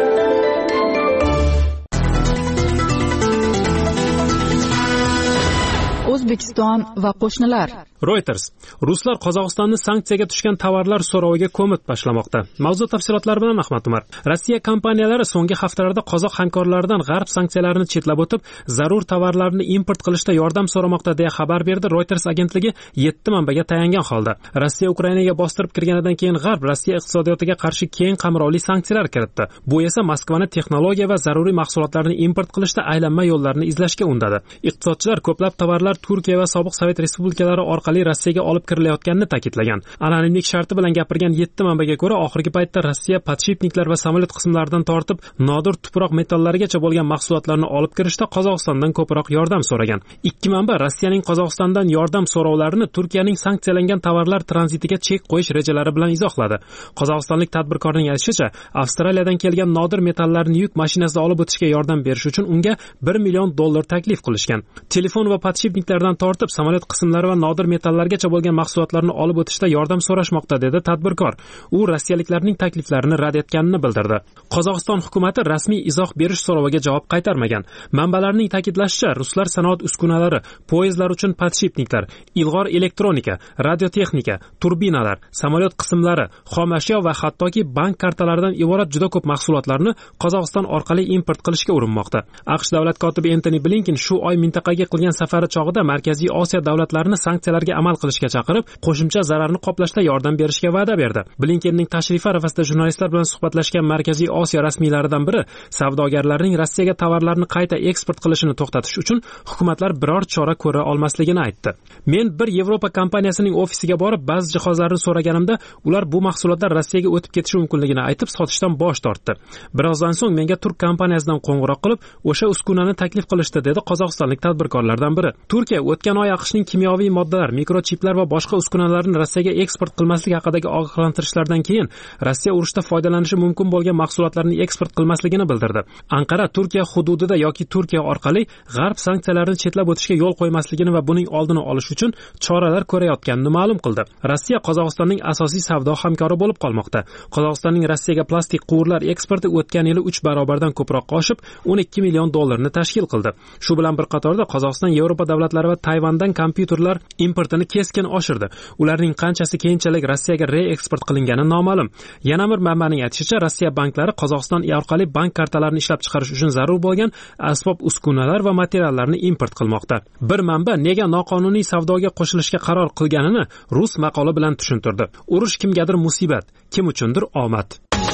O'zbekiston va qo'shnilar. Reuters: Ruslar Qozog'istonni sanksiyaga tushgan tovarlar so'roviga ko'mib tashlamoqda. Mavzu tafsilotlari bilan Ahmad Umar. Rossiya kompaniyalari so'nggi haftalarda qozoq hamkorlaridan g'arb sanksiyalarini chetlab o'tib, zarur tovarlarni import qilishda yordam so'ramoqda deya xabar berdi Reuters agentligi 7 manbaga tayangan holda. Rossiya Ukrainaga bostirib kirganidan keyin g'arb Rossiya iqtisodiyotiga qarshi keng qamrovli sanksiyalar kiritdi. Bu esa Moskvani texnologiya va zaruriy mahsulotlarni import qilishda aylanma yo'llarni izlashga undadi. Iqtisodchilar ko'plab tovarlar Turkiya va sobiq Sovet respublikalari orqali Rossiyaga olib kirilayotganini ta'kidlagan. Anonimlik sharti bilan gapirgan 7 manbaga ko'ra, oxirgi paytda Rossiya podshipniklar va samolyot qismlaridan tortib nodir tuproq metallarigacha bo'lgan mahsulotlarni olib kirishda Qozog'istondan ko'proq yordam so'ragan. 2 manba Rossiyaning Qozog'istondan yordam so'rovlarini Turkiyaning sanksiyalangan tovarlar tranzitiga chek qo'yish rejalari bilan izohladi. Qozog'istonlik tadbirkorning aytishicha, Avstraliyadan kelgan nodir metallarni yuk mashinasida olib o'tishga yordam berish uchun unga $1 million taklif qilishgan. Telefon va podshipniklardan tortib samolyot qismlari va nodir metallargacha bo'lgan mahsulotlarni olib o'tishda yordam so'rashmoqda, dedi tadbirkor. U rossiyaliklarning takliflarini rad etganini bildirdi. Qozog'iston hukumati rasmiy izoh berish so'roviga javob qaytarmagan. Manbalarning ta'kidlashicha, ruslar sanoat uskunalari, poyezdlar uchun podshipniklar, ilg'or elektronika, radiotexnika, turbinalar, samolyot qismlari, xom ashyo va hattoki bank kartalaridan iborat juda ko'p mahsulotlarni Qozog'iston orqali import qilishga urinmoqda. AQSh davlat kotibi Antony Blinken shu oy mintaqaga qilgan safari chog'ida Markaziy Osiyo davlatlarini sanksiyalarga amal qilishga chaqirib, qo'shimcha zararni qoplashda yordam berishga va'da berdi. Blinkenning tashrifi arafasida jurnalistlar bilan suhbatlashgan Markaziy Osiyo rasmiylaridan biri savdogarlarning Rossiyaga tovarlarni qayta eksport qilishini to'xtatish uchun hukumatlar biror chora ko'ra olmasligini aytdi. Men bir Yevropa kompaniyasining ofisiga borib, ba'zi jihozlarni so'raganimda, ular bu mahsulotlar Rossiyaga o'tib ketishi mumkinligini aytib, sotishdan bosh tortdi. Birozdan so'ng menga turk kompaniyasidan qo'ng'iroq qilib, o'sha uskunani taklif qilishdi, dedi qozog'istonlik tadbirkorlardan biri. Turkiya o'tgan oy AQShning kimyoviy moddalar, mikrochiplar va boshqa uskunalarni Rossiyaga eksport qilmaslik haqidagi ogohlantirishlardan keyin Rossiya urushda foydalanishi mumkin bo'lgan mahsulotlarni eksport qilmasligini bildirdi. Anqara Turkiya hududida yoki Turkiya orqali g'arb sanksiyalarini chetlab o'tishga yo'l qo'ymasligini va buning oldini olish uchun choralar ko'rayotganini ma'lum qildi. Rossiya Qozog'istonning asosiy savdo hamkori bo'lib qolmoqda. Qozog'istonning Rossiyaga plastik quvurlar eksporti o'tgan yili 3 barobardan ko'proq oshib, $12 million tashkil qildi. Shu bilan bir qatorda Qozog'iston Yevropa davlatlari va Tayvandan kompyuterlar importini keskin oshirdi. Ularning qanchasi keyinchalik Rossiyaga reeksport qilingani noma'lum. Yana bir manbaning aytishicha, Rossiya banklari Qozog'iston orqali bank kartalarini ishlab chiqarish uchun zarur bo'lgan asbob uskunalar va materiallarni import qilmoqda. Bir manba nega noqonuniy savdoga qo'shilishga qaror qilganini rus maqoli bilan tushuntirdi. Urush kimgadir musibat, kim uchundir omad.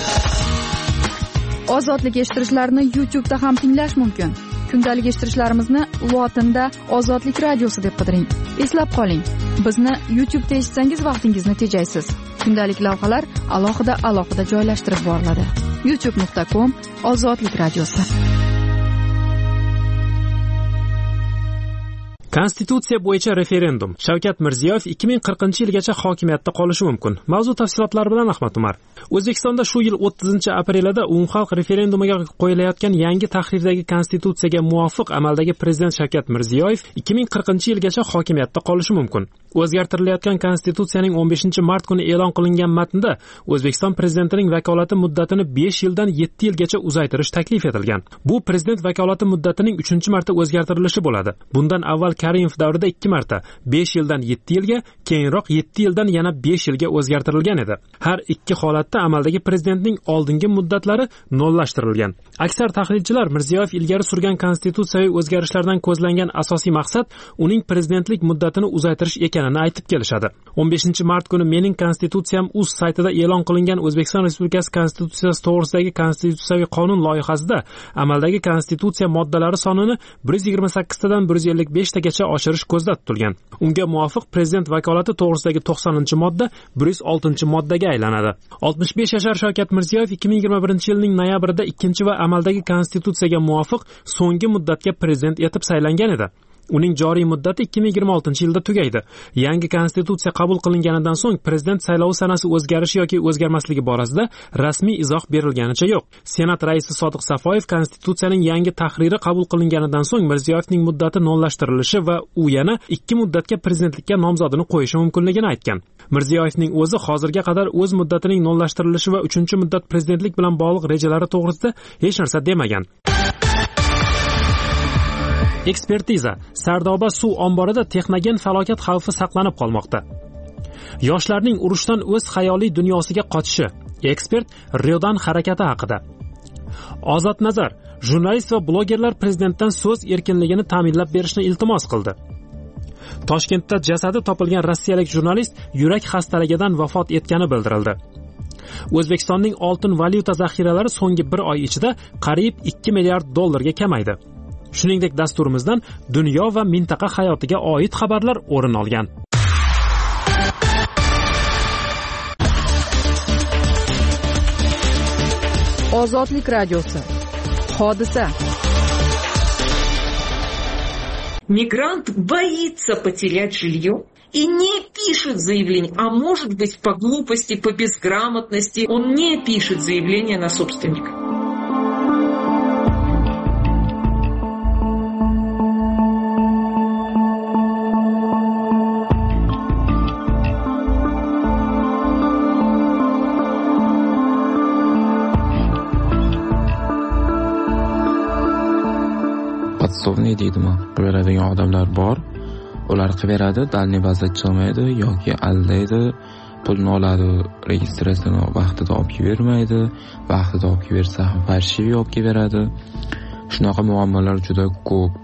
Ozodlik eshittirishlarni YouTube'da ham tinglash mumkin. Kundalik eshittirishlarimizni lotinda Ozodlik radiosi deb qidiring. Eslab qoling, bizni YouTube'da eshitsangiz vaqtingizni tejaysiz. Kundalik lavhalar alohida joylashtirib boriladi. youtube.com/Ozodlik radiosi. Konstitutsiya bo'yicha referendum. Shavkat Mirziyoyev 2040-yilgacha hokimiyatda qolishi mumkin. Mavzu tafsilotlari bilan Ahmad Umar. O'zbekistonda shu yil 30-aprelida umumxalq referendumiga qo'yilayotgan yangi tahrirdagi konstitutsiyaga muvofiq amaldagi prezident Shavkat Mirziyoyev 2040-yilgacha hokimiyatda qolishi mumkin. O'zgartirilayotgan konstitutsiyaning 15-mart kuni e'lon qilingan matnda O'zbekiston prezidentining vakolati muddatini 5 yildan 7 yilgacha uzaytirish taklif etilgan. Bu prezident vakolati muddatining 3-marta o'zgartirilishi bo'ladi. Bundan avval Karimov davrida 2 marta 5 yildan 7 yilga, keyinroq 7 yildan yana 5 yilga o'zgartirilgan edi. Har ikki holatda amaldagi prezidentning oldingi muddatlari nollashtirilgan. Aksar tahlilchilar Mirziyoyev ilgari surgan konstitutsiyaviy o'zgarishlardan ko'zlangan asosiy maqsad uning prezidentlik muddatini uzaytirish ekanini aytib kelishadi. 15-mart kuni Mening konstitutsiyam uz saytida e'lon qilingan O'zbekiston Respublikasi konstitutsiyasi to'g'risidagi konstitutsiyaviy qonun loyihasida amaldagi konstitutsiya moddalari sonini 128 tadan 155 tagacha oshirish ko'zda tutilgan. Unga muvofiq prezident vakolati to'g'risidagi 90-modda 106-moddaga aylanadi. 65 yashar Shavkat Mirziyoyev 2021-yilning noyabrida 2 va amaldagi konstitutsiyaga muvofiq so'nggi muddatga prezident etib saylangan edi. Uning joriy muddati 2026-yilda tugaydi. Yangi konstitutsiya qabul qilinganidan so'ng prezident saylovi sanasi o'zgarishi yoki o'zgarmasligi borasida rasmiy izoh berilganicha yo'q. Senat raisi Sodiq Safoyev konstitutsiyaning yangi tahriri qabul qilinganidan so'ng Mirziyoyevning muddati nolashtirilishi va u yana 2 muddatga prezidentlikka nomzodini qo'yishi mumkinligini aytgan. Mirziyoyevning o'zi hozirga qadar o'z muddatining nolashtirilishi va 3-muddat prezidentlik bilan bog'liq rejalari to'g'risida hech narsa demagan. Ekspertiza: Sardoba suv omborida texnogen falokat xavfi saqlanib qolmoqda. Yoshlarning urushdan o'z xayoliy dunyosiga qochishi. Ekspert Ryodan harakati haqida. Ozod Nazar: jurnalist va blogerlar prezidentdan so'z erkinligini ta'minlab berishni iltimos qildi. Toshkentda jasadi topilgan rossiyalik jurnalist yurak xastaligidan vafot etgani bildirildi. O'zbekistonning oltin valyuta zaxiralari so'nggi 1 oy ichida qariyb 2 milliard dollarga kamaydi. Shuningdek, dasturimizdan dunyo va mintaqa hayotiga oid xabarlar o'rin olgan. Ozodlik radiosi. Hodisa. Мигрант боится потерять жилье и не пишет заявление, а может быть по глупости, по безграмотности он не пишет заявление на собственника. Podsovniy deydimi? Beradigan odamlar bor. Ular qilaveradi, dalniy baza chiqmaydi yoki aldaydi, pulni oladi, registratsiyani vaqtida olib bermaydi, vaqtida olib bersa ham farshiy olib beradi. Shunaqa muammolar juda ko'p.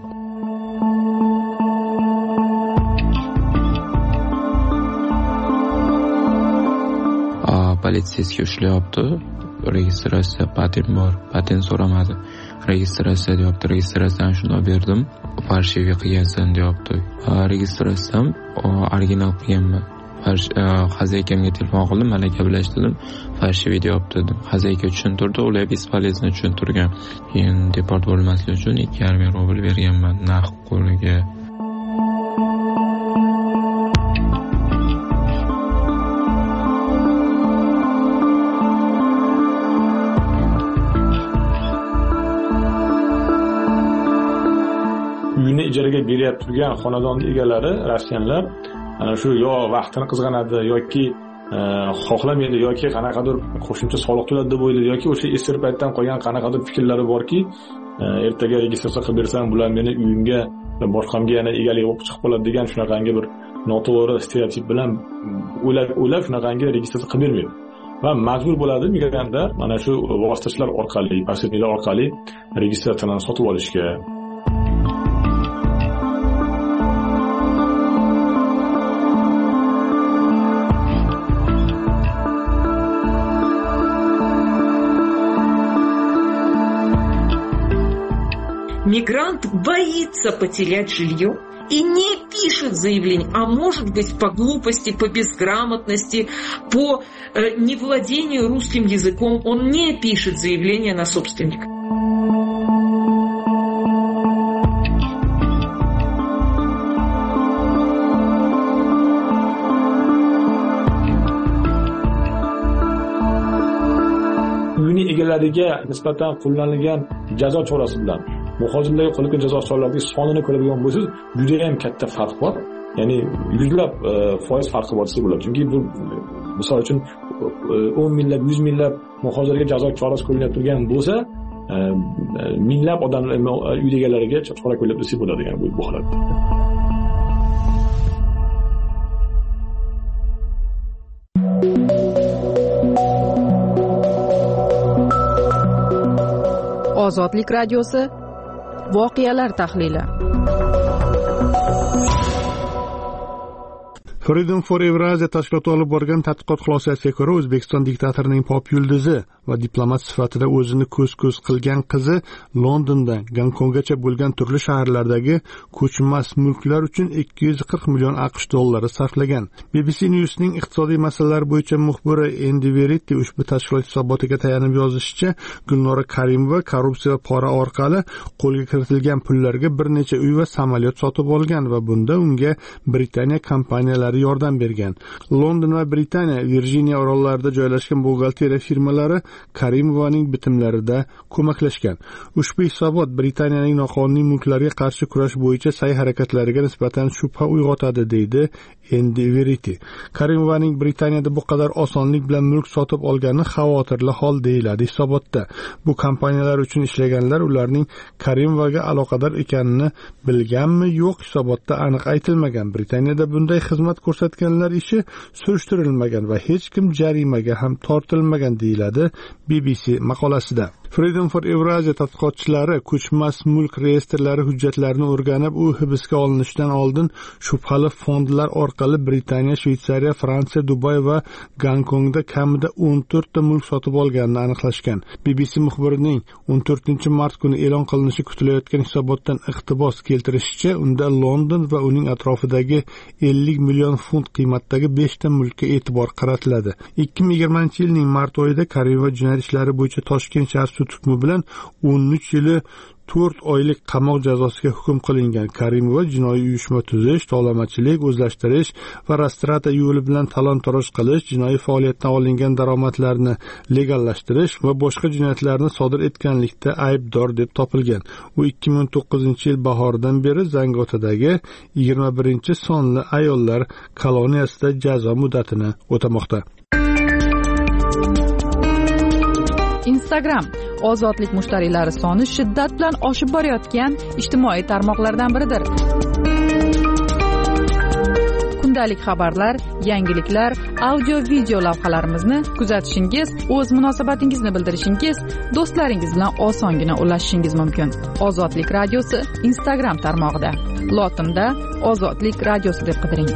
Politsiyasiga ushlayapti. Registratsiya patent bor, patent so'ramadi. Registratsiya deyapti, registratsiyani shunday berdim, farshiy qilgansan deyapti. Registratsiyam original qilganman. Xazaykamga telefon qildim, malaka bilan ishladim, farshiy deyapti dedim. Xazayka tushuntirdi, ular bespolezno tushuntirgan. Keyin deport bo'lmaslik uchun 2,5 rubl berganman naqd qo'liga. Ijaraga beryapti turgan xonadon egalari rossiyanlar ana shu yo vaqtini qizg'anadi yoki xohlamaydi yoki qanaqadir qo'shimcha soliq to'ladi deb o'ylaydi yoki o'sha eski paytdan qolgan qanaqadir fikrlari borki, ertaga registratsiya qilib bersam bular meni uyimga boshqamga yana egalik bo'lib chiqib qoladi degan shunaqangi bir noto'g'ri stereotip bilan o'ylab shunaqangi registratsiya qilib bermaydi. Va majbur bo'ladi migrantlar mana shu vositachilar orqali, posredniklar orqali registratsiyani sotib olishga. Мигрант боится потерять жилье и не пишет заявление, а может быть по глупости, по безграмотности, по невладению русским языком он не пишет заявление на собственника. Uyning egalariga nisbatan qo'llanilgan jazo chorasi bilan muhojirlarga qo'llangan jazo choralarining sonini ko'radigan bo'lsangiz, juda ham katta farq bor. Ya'ni yuzlab foiz farqi bor desa bo'ladi. Chunki bu misol uchun 10 minglab, 100 minglab muhojirlarga jazo chorasi qo'llanib turgan bo'lsa, minglab odamlar uy egalariga chora qo'llab desa bo'ladi, ya'ni bu holatda. Ozodlik radiosi voqealar tahlili. Freedom for Eurasia tashkiloti olib borgan tadqiqot xulosasiga ko'ra, O'zbekiston diktatorining pop yulduzi va diplomat sifatida o'zini ko'z-ko'z qilgan qizi Londondan Gonkonggacha bo'lgan turli shaharlardagi ko'chmas mulklar uchun 240 million AQSh dollari sarflagan. BBC News'ning iqtisodiy masalalar bo'yicha muxbiri Andy Verity ushbu tashkilot hisobotiga tayanib yozishicha, Gulnora Karimova korrupsiya va pora orqali qo'lga kiritilgan pullarga bir necha uy va samolyot sotib olgan va bunda unga Britaniya kompaniyalari yordam bergan. London va Britaniya Virjiniya orollarida joylashgan buxgalteriya firmalari Karimovaning bitimlarida ko'maklashgan. Ushbu hisobot Britaniyaning noqonuniy mulklarga qarshi kurash bo'yicha sa'y-harakatlariga nisbatan shubha uyg'otadi, deydi Andy Verity. Karimovaning Britaniyada bu qadar osonlik bilan mulk sotib olgani xavotirli hol deyiladi hisobotda. Bu kompaniyalar uchun ishlaganlar ularning Karimovaga aloqador ekanini bilganmi, yo'q, hisobotda aniq aytilmagan. Britaniyada bunday xizmat ko'rsatganlar ishi surishtirilmagan va hech kim jarimaga ham tortilmagan, deyiladi BBC maqolasida. Freedom for Eurasia tadqiqotchilari ko'chmas mulk reyestrlari hujjatlarini o'rganib, u hibsga olinishidan oldin shubhali fondlar orqali Britaniya, Shveysariya, Fransiya, Dubay va Gonkongda kamida 14 ta mulk sotib olganini aniqlashgan. BBC muxbirining 14-mart kuni e'lon qilinishi kutilayotgan hisobotdan iqtibos keltirishicha, unda London va uning atrofidagi 50 million funt qiymatdagi 5 ta mulkka e'tibor qaratiladi. 2020-yilning mart oyida Karimova jinoyat ishlari bo'yicha Toshkent shahar sud hukmi bilan 13 yili 4 oylik qamoq jazosiga hukm qilingan. Karimova jinoiy uyushma tuzish, tovlamachilik, o'zlashtirish va rastrata yo'li bilan talon-toroj qilish, jinoiy faoliyatdan olingan daromadlarni legallashtirish va boshqa jinoyatlarni sodir etganlikda aybdor deb topilgan. U 2019-yil bahoridan beri Zangiotadagi 21-sonli ayollar koloniyasida jazo muddatini o'tamoqda. Instagram ozodlik mushtariylari soni shiddat bilan oshib borayotgan ijtimoiy tarmoqlardan biridir. Kundalik xabarlar, yangiliklar, audio-video lavhalarimizni kuzatishingiz, o'z munosabatingizni bildirishingiz, do'stlaringiz bilan osongina ulashishingiz mumkin. Ozodlik radiosi Instagram tarmog'ida. Lotinda Ozodlik radiosi deb qidiring.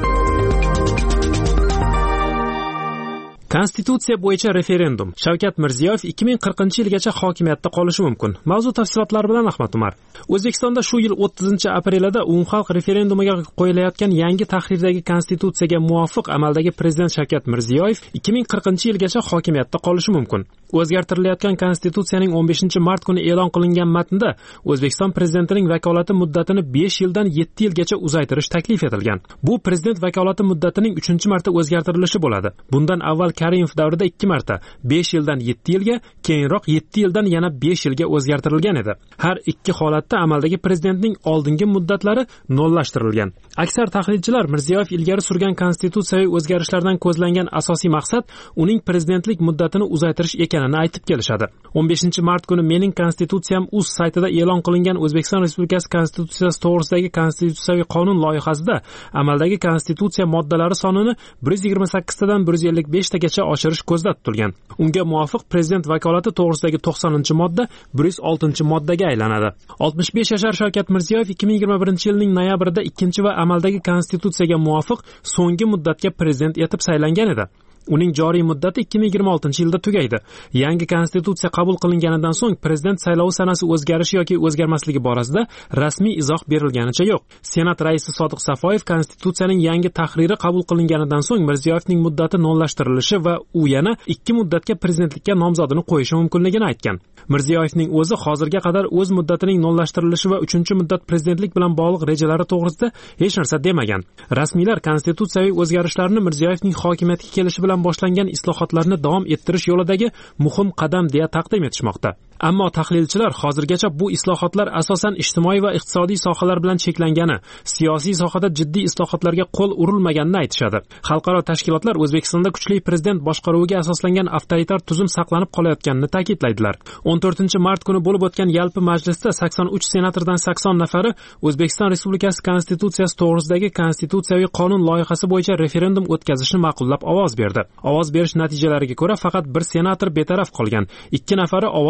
Konstitutsiya bo'yicha referendum. Shavkat Mirziyoyev 2040-yilgacha hokimiyatda qolishi mumkin. Mavzu tafsilotlari bilan Ahmad Umar. O'zbekistonda shu yil 30-aprelida umumxalq referendumiga qo'yilayotgan yangi tahrirdagi konstitutsiyaga muvofiq amaldagi prezident Shavkat Mirziyoyev 2040-yilgacha hokimiyatda qolishi mumkin. O'zgartirilayotgan konstitutsiyaning 15-mart kuni e'lon qilingan matnda O'zbekiston prezidentining vakolati muddatini 5 yildan 7 yilgacha uzaytirish taklif etilgan. Bu prezident vakolati muddatining 3-marta o'zgartirilishi bo'ladi. Bundan avval Karimov davrida 2 marta 5 yildan 7 yilga, keyinroq 7 yildan yana 5 yilga o'zgartirilgan edi. Har ikki holatda amaldagi prezidentning oldingi muddatlari nollashtirilgan. Aksar tahlilchilar Mirziyoyev ilgari surgan konstitutsiyaviy o'zgarishlardan ko'zlangan asosiy maqsad uning prezidentlik muddatini uzaytirish ekanini aytib kelishadi. 15-mart kuni Mening konstitutsiyam uz saytida e'lon qilingan O'zbekiston Respublikasi konstitutsiyasi to'g'risidagi konstitutsiyaviy qonun loyihasida amaldagi konstitutsiya moddalari sonini 128 tadan 155 tagacha oshirish ko'zda tutilgan. Unga muvofiq prezident vakolati to'g'risidagi 90-modda 106-moddaga aylanadi. 65 yashar Shavkat Mirziyoyev 2021-yilning noyabrida 2 va amaldagi konstitutsiyaga muvofiq so'nggi muddatga prezident etib saylangan edi. Uning joriy muddati 2026-yilda tugaydi. Yangi konstitutsiya qabul qilinganidan so'ng prezident saylovi sanasi o'zgarishi yoki o'zgarmasligi borasida rasmiy izoh berilganicha yo'q. Senat raisi Sodiq Safoyev konstitutsiyaning yangi tahriri qabul qilinganidan so'ng Mirziyoyevning muddati nollashtirilishi va u yana 2 muddatga prezidentlikka nomzodini qo'yishi mumkinligini aytgan. Mirziyoyevning o'zi hozirga qadar o'z muddatining nollashtirilishi va 3-muddat prezidentlik bilan bog'liq rejalari to'g'risida hech narsa demagan. Rasmiylar konstitutsiyaviy o'zgarishlarni Mirziyoyevning hokimiyatga kelishi bilan boshlangan islohotlarni davom ettirish yo'lidagi muhim qadam deya taqdim etishmoqda. Ammo tahlilchilar hozirgacha bu islohotlar asosan ijtimoiy va iqtisodiy sohalar bilan cheklangani, siyosiy sohada jiddiy islohotlarga qo'l urilmaganini aytishadi. Xalqaro tashkilotlar O'zbekistonda kuchli prezident boshqaruviga asoslangan avtoritar tuzum saqlanib qolayotganini ta'kidlaydilar. 14-mart kuni bo'lib o'tgan yalpi majlisda 83 senatordan 80 nafari O'zbekiston Respublikasi konstitutsiyasi to'g'risidagi konstitutsiyaviy qonun loyihasi bo'yicha referendum o'tkazishni ma'qullab ovoz berdi. Ovoz berish natijalariga ko'ra faqat bir senator betaraf qolgan. 2 nafari ovoz berish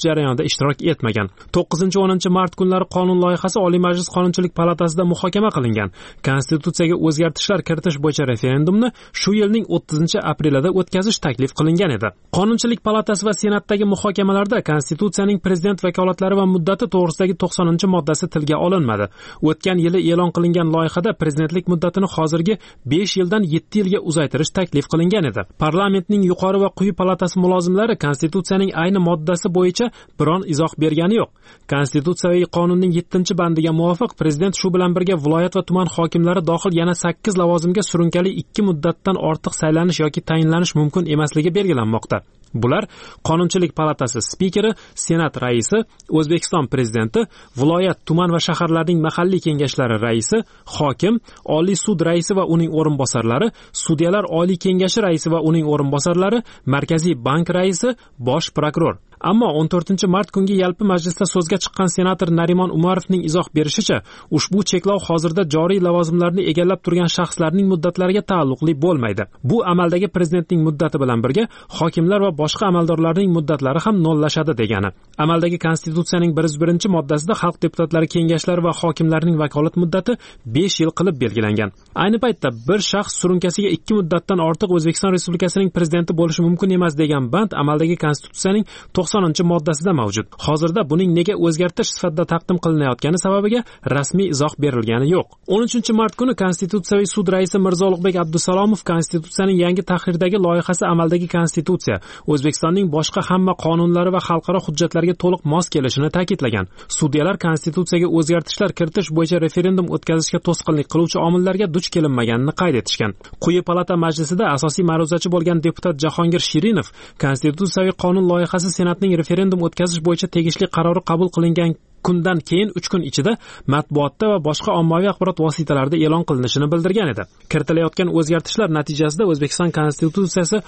jarayonida ishtirok etmagan. 9-10 mart kunlari qonun loyihasi Oliy Majlis Qonunchilik palatasida muhokama qilingan. Konstitutsiyaga o'zgartishlar kiritish bo'yicha referendumni shu yilning 30-aprelida o'tkazish taklif qilingan edi. Qonunchilik palatasi va Senatdagi muhokamalarda Konstitutsiyaning prezident vakolatlari va muddati to'g'risidagi 90-moddasi tilga olinmadi. O'tgan yili e'lon qilingan loyihada prezidentlik muddatini hozirgi 5 yildan 7 yilga uzaytirish taklif qilingan edi. Parlamentning yuqori va quyi palatasi mulozimlari Konstitutsiyaning ayni moddasi bo'yicha biron izoh bergani yo'q. Konstitutsiyaviy qonunning 7-bandiga muvofiq prezident shu bilan birga viloyat va tuman hokimlari dohil yana 8 lavozimga surunkali 2 muddatdan ortiq saylanish yoki tayinlanish mumkin emasligi belgilanmoqda. Bular Qonunchilik palatasi spikeri, Senat raisi, O'zbekiston prezidenti, viloyat, tuman va shaharlarning mahalliy kengashlari raisi, hokim, Oliy sud raisi va uning o'rinbosarlari, sudyalar oliy kengashi raisi va uning o'rinbosarlari, Markaziy bank raisi, bosh prokuror. Ammo 14-mart kungi yalpi majlisda so'zga chiqqan senator Narimon Umarovning izoh berishicha, ushbu cheklov hozirda joriy lavozimlarni egallab turgan shaxslarning muddatlariga taalluqli bo'lmaydi. Bu amaldagi prezidentning muddati bilan birga hokimlar va boshqa amaldorlarning muddatlari ham nollashadi degani. Amaldagi Konstitutsiyaning 101-moddasida xalq deputatlari kengashlari va hokimlarning vakolat muddati 5 yil qilib belgilangan. Ayni paytda bir shaxs surunkasiga 2 muddatdan ortiq O'zbekiston Respublikasining prezidenti bo'lishi mumkin emas degan band amaldagi Konstitutsiyaning 90-moddasida mavjud. Hozirda buning nega o'zgartirish sifatida taqdim qilinayotgani sababiga rasmiy izoh berilgani yo'q. 13-mart kuni Konstitutsiyaviy sud raisi Mirzo Ulug'bek Abdusalomov Konstitutsiyaning yangi tahrirdagi loyihasi amaldagi Konstitutsiya O'zbekistonning boshqa hamma qonunlari va xalqaro hujjatlarga to'liq mos kelishini ta'kidlagan. Sudyalar Konstitutsiyaga o'zgartishlar kiritish bo'yicha referendum o'tkazishga to'sqinlik qiluvchi omillarga duch kelinmaganini qayd etishgan. Quyi palata majlisida asosiy ma'ruzachi bo'lgan deputat Jahongir Shirinov Konstitutsiyaviy qonun loyihasi Senatning referendum o'tkazish bo'yicha tegishli qarori qabul qilingan kundan keyin 3 kun ichida matbuotda va boshqa ommaviy axborot vositalarida e'lon qilinishini bildirgan edi. Kiritilayotgan o'zgartishlar natijasida O'zbekiston Konstitutsiyasi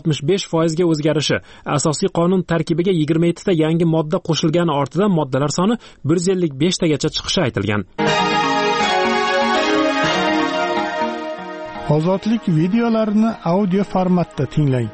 65% ga o'zgarishi, asosiy qonun tarkibiga 27 ta yangi modda qo'shilgani ortidan moddalar soni 155 tagacha chiqishi aytilgan. Ozodlik videolarini audio formatda tinglang.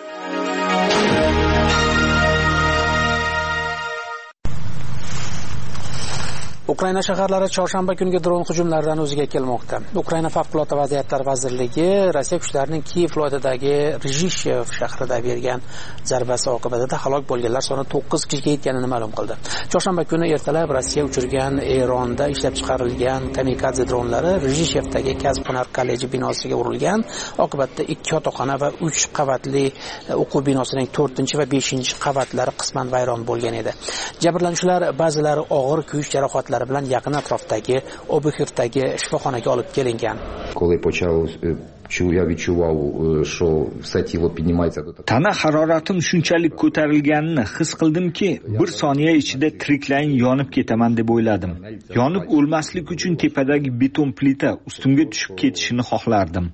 Ukraina shaharlari chorshanba kungi dron hujumlaridan o'ziga kelmoqda. Ukraina favqulodda vaziyatlar vazirligi Rossiya kuchlarining Kiyev viloyatidagi Rizhishev shahrida bergan zarbasi oqibatida halok bo'lganlar soni 9 kishiga yetganini ma'lum qildi. Chorshanba kuni ertalab Rossiya uchirgan Eronda ishlab chiqarilgan kamikadze dronlari Rizhishevdagi Kasb-hunar kolleji binosiga urilgan. Oqibatda 2 yotoqxona va 3 qavatli o'quv binosining 4 va 5 qavatlari qisman vayron bo'lgan edi. Jabrlanuvchilar ba'zilari og'ir kuyish jarohatlari bilan yaqin atrofdagi Obuxivdagi shifoxonaga olib kelingan. Tana haroratim shunchalik ko'tarilganini his qildimki, bir soniya ichida tiriklayin yonib ketaman deb o'yladim. Yonib o'lmaslik uchun tepadagi beton plita ustimga tushib ketishini xohlardim.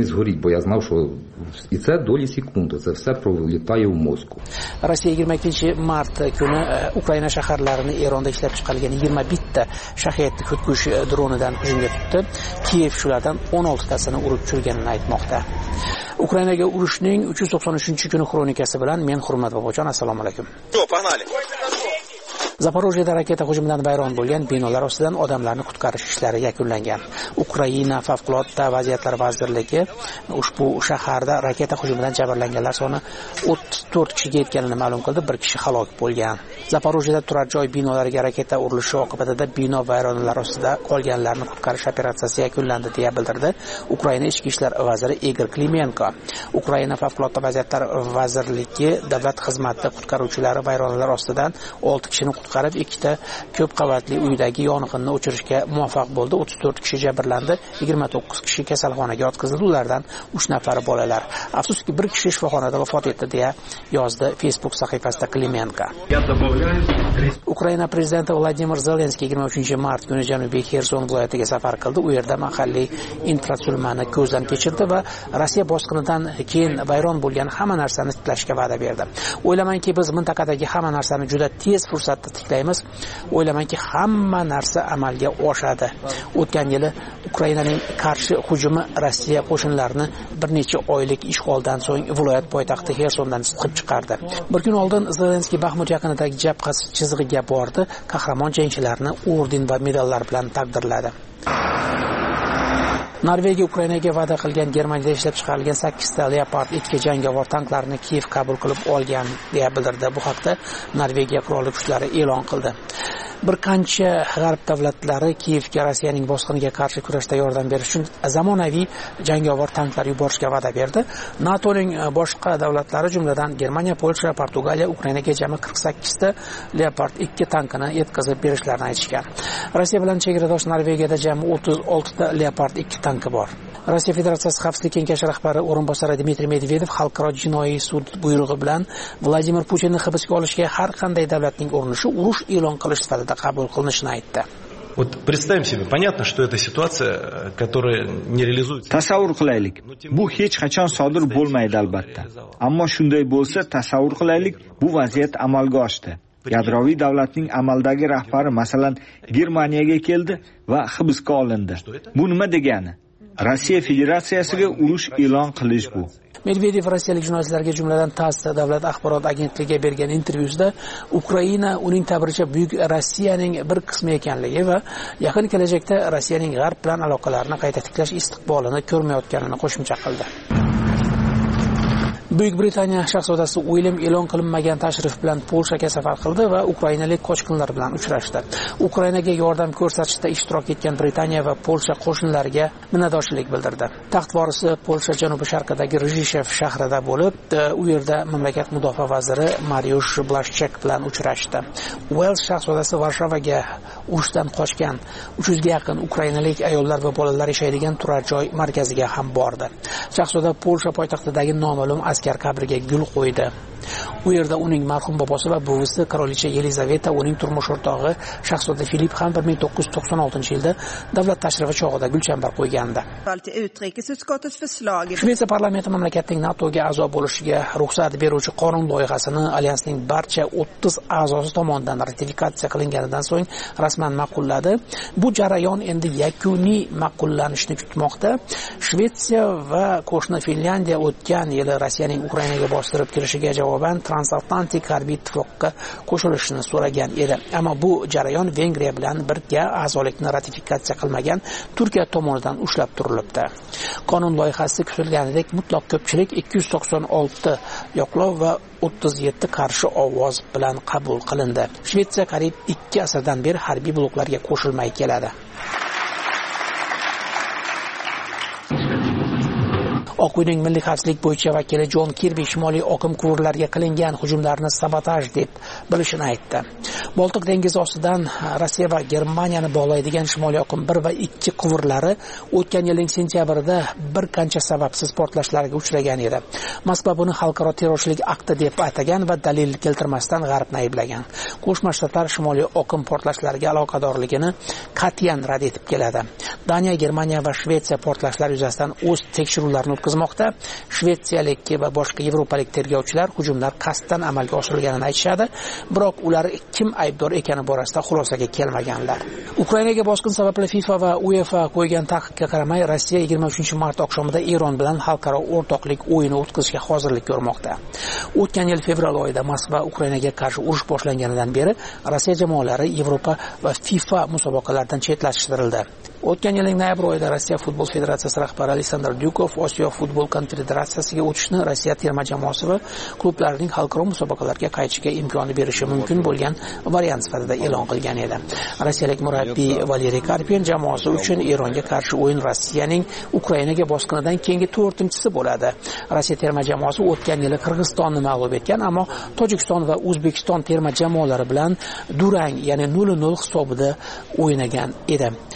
Rossiya 22-mart kuni Ukraina shaharlarini Eronda ishlab chiqarilgan 21 ta Shahed xudkush dronidan hujumga tutdi. Kiyev shulardan 16 tasini urib tushirganini aytmoqda. Ukrainaga urushning 393-kuni kronikasi bilan men Hurmat Bobojon, assalomu alaykum. Zaporojyeda raketa hujumidan vayron bo'lgan binolar ostidan odamlarni qutqarish ishlari yakunlangan. Ukraina favqulodda vaziyatlar vazirligi ushbu shaharda raketa hujumidan jabrlanganlar soni 34 kishiga yetganini ma'lum qildi, 1 kishi halok bo'lgan. Zaporojyeda turar joy binolariga raketa urilishi oqibatida bino vayronalar ostida qolganlarni qutqarish operatsiyasi yakunlandi deya bildirdi Ukraina ichki ishlar vaziri Igor Klimenko. Ukraina favqulodda vaziyatlar vazirligi davlat xizmati qutqaruvchilari vayronalar ostidan 6 kishini qutqarib, 2 ta ko'p qavatli uydagi yong'inni o'chirishga muvaffaq bo'ldi. 34 kishi jabrlandi, 29 kishi kasalxonaga yotqizildi, ulardan 3 nafari bolalar. Afsuski 1 kishi shifoxonada vafot etdi deya yozdi Facebook sahifasida Klimenko. Ukraina prezidenti Vladimir Zelenskiy 23-mart kuni Janubiy Xerson viloyatiga safar qildi. U yerda mahalliy infratuzilmani ko'zdan kechirdi va Rossiya bosqinidan keyin vayron bo'lgan hamma narsani tiklashga va'da berdi. O'ylamanki, biz mintaqadagi hamma narsani juda tez fursatda tasdiqlaymiz. O'ylaymanki, hamma narsa amalga oshadi. O'tgan yili Ukrainaning qarshi hujumi Rossiya qo'shinlarini bir necha oylik ishg'oldan so'ng viloyat poytaxti Xersondan chiqib chiqardi. Bir kun oldin Zelenskiy Baxmut yaqinidagi jabhasi chizig'iga bordi, qahramon jangchilarni orden va medallar bilan taqdirladi. Norvegiya Ukrainaga va'da qilgan Germaniyada ishlab chiqarilgan 8 ta Leopard 2 jangovar tanklarni Kiyev qabul qilib olgan deya bildirdi. Bu haqda Norvegiya qurolli kuchlari e'lon qildi. Bir qancha g'arb davlatlari Kiyevga Rossiyaning bosqiniga qarshi kurashda yordam berish uchun zamonaviy jangovar tanklar yuborishga va'da berdi. NATOning boshqa davlatlari, jumladan Germaniya, Polsha, Portugaliya Ukrainaga jami 48 ta Leopard 2 tankini yetkazib berishlarini aytishgan. Rossiya bilan chegaradosh Norvegiyada jami 36 ta Leopard 2 tanki bor. Rossiya Federatsiyasi Xavfsizlik kengashi rahbari o'rinbosari Dmitriy Medvedev xalqaro jinoiy sud buyrug'i bilan Vladimir Putinni hibsga olishga har qanday davlatning urinishi urush e'lon qilish sifatida qabul qilinishini aytdi. Вот представим себе, понятно, что это ситуация, которая не реализуется. Tasavvur qilaylik. Bu hech qachon sodir bo'lmaydi albatta. Ammo shunday bo'lsa, tasavvur qilaylik, bu vaziyat amalga oshdi. Yadroviy davlatning amaldagi rahbari masalan Germaniyaga keldi va hibsga olindi. Bu nima degani? Rossiya Federatsiyasiga urush e'lon qilish bu. Medvedev rossiyalik jurnalistlarga, jumladan TASS davlat axborot agentligiga bergan intervyusida Ukraina uning ta'biricha buyuk Rossiyaning bir qismi ekanligi va yaqin kelajakda Rossiyaning g'arb bilan aloqalarini qayta tiklash istiqbolini ko'rmayotganini qo'shimcha qildi. Buyuk Britaniya shahzodasi Uilyam e'lon qilinmagan tashrif bilan Polshaga safar qildi va ukrainalik qochqinlar bilan uchrashdi. Ukrainaga yordam ko'rsatishda ishtirok etgan Britaniya va Polsha qo'shinlariga minnatdorchilik bildirdi. Taxt vorisi Polsha janubi-sharqidagi Rizhishev shahrida bo'lib, u yerda mamlakat mudofaa vaziri Mariusz Blaszczak bilan uchrashdi. Wales shahzodasi Varshavaga urushdan qochgan 300 ga yaqin ukrainalik ayollar va bolalar yashaydigan turar joy markaziga ham bordi. Shahzoda Polsha poytaxtidagi noma'lum askar qabriga gul qo'ydi. U yerda uning marhum bobosi va buvisi Qirolicha Yelizaveta, uning turmush o'rtog'i Shahzoda Filip ham 1996-yilda davlat tashrifi chog'ida gulchambar qo'ygandi. Shvetsiya parlamenti mamlakatning NATOga a'zo bo'lishiga ruxsat beruvchi qonun loyihasini alyansning barcha 30 a'zosi tomonidan ratifikatsiya qilinganidan so'ng rasman ma'qulladi. Bu jarayon endi yakuniy ma'qullanishni kutmoqda. Shvetsiya va qo'shni Finlyandiya o'tgan yili Rossiyaning Ukrainaga bostirib kirishiga javoban transatlantik harbiy ittifoqqa qo'shilishni so'ragan edi. Ammo bu jarayon Vengriya bilan birga a'zolikni ratifikatsiya qilmagan Turkiya tomonidan ushlab turilibdi. Qonun loyihasi kutilganidek mutlaq ko'pchilik 296 yoqlov va 37 qarshi ovoz bilan qabul qilindi. Shvetsiya qariyb 2 asrdan beri harbiy bloklarga qo'shilmay keladi. Oq uyning milliy xavfsizlik bo'yicha vakili Jon Kirbi shimoliy oqim quvurlariga qilingan hujumlarni sabotaj deb bilishini aytdi. Boltiq dengizi ostidan Rossiya va Germaniyani bog'laydigan shimoliy oqim 1 va 2 quvurlari o'tgan yilning sentyabrida bir qancha sababsiz portlashlarga uchragan edi. Moskva buni xalqaro terrorchilik akti deb atagan va dalil keltirmasdan G'arbni ayblagan. Qo'shma Shtatlar shimoliy oqim portlashlariga aloqadorligini qat'iyan rad etib keladi. Daniya, Germaniya va Shvetsiya portlashlar yuzasidan o'z tekshiruvlarini o'tkazmoqda. Shvetsiyalik va boshqa yevropalik tergovchilar hujumlar qasddan amalga oshirilganini aytishadi, biroq ular kim aybdor ekani borasida xulosaga kelmaganlar. Ukrainaga bosqin sababli FIFA va UEFA qo'ygan taqiqqa qaramay, Rossiya 23-mart oqshomida Eron bilan xalqaro o'rtoqlik o'yini o'tkazishga hozirlik ko'rmoqda. O'tgan yil fevral oyida Moskva Ukrainaga qarshi urush boshlanganidan beri Rossiya jamoalari Yevropa va FIFA musobaqalaridan chetlashtirildi. O'tgan yilning noyabr oyida Rossiya futbol federatsiyasi rahbari Aleksandr Dyukov Osiyo futbol konfederatsiyasiga o'tishni Rossiya terma jamoasi va klublarining xalqaro musobaqalarga qaytishiga imkonni berishi mumkin bo'lgan variant sifatida e'lon qilgan edi. Rossiyalik murabbiy Valeriy Karpin jamoasi uchun Eronga qarshi o'yin Rossiyaning Ukrainaga bosqinidan keyingi 4-chisi bo'ladi. Rossiya terma jamoasi o'tgan yili Qirg'izistonni mag'lub etgan, ammo Tojikiston va O'zbekiston terma jamoalari bilan durang, ya'ni 0-0 hisobida o'ynagan edi.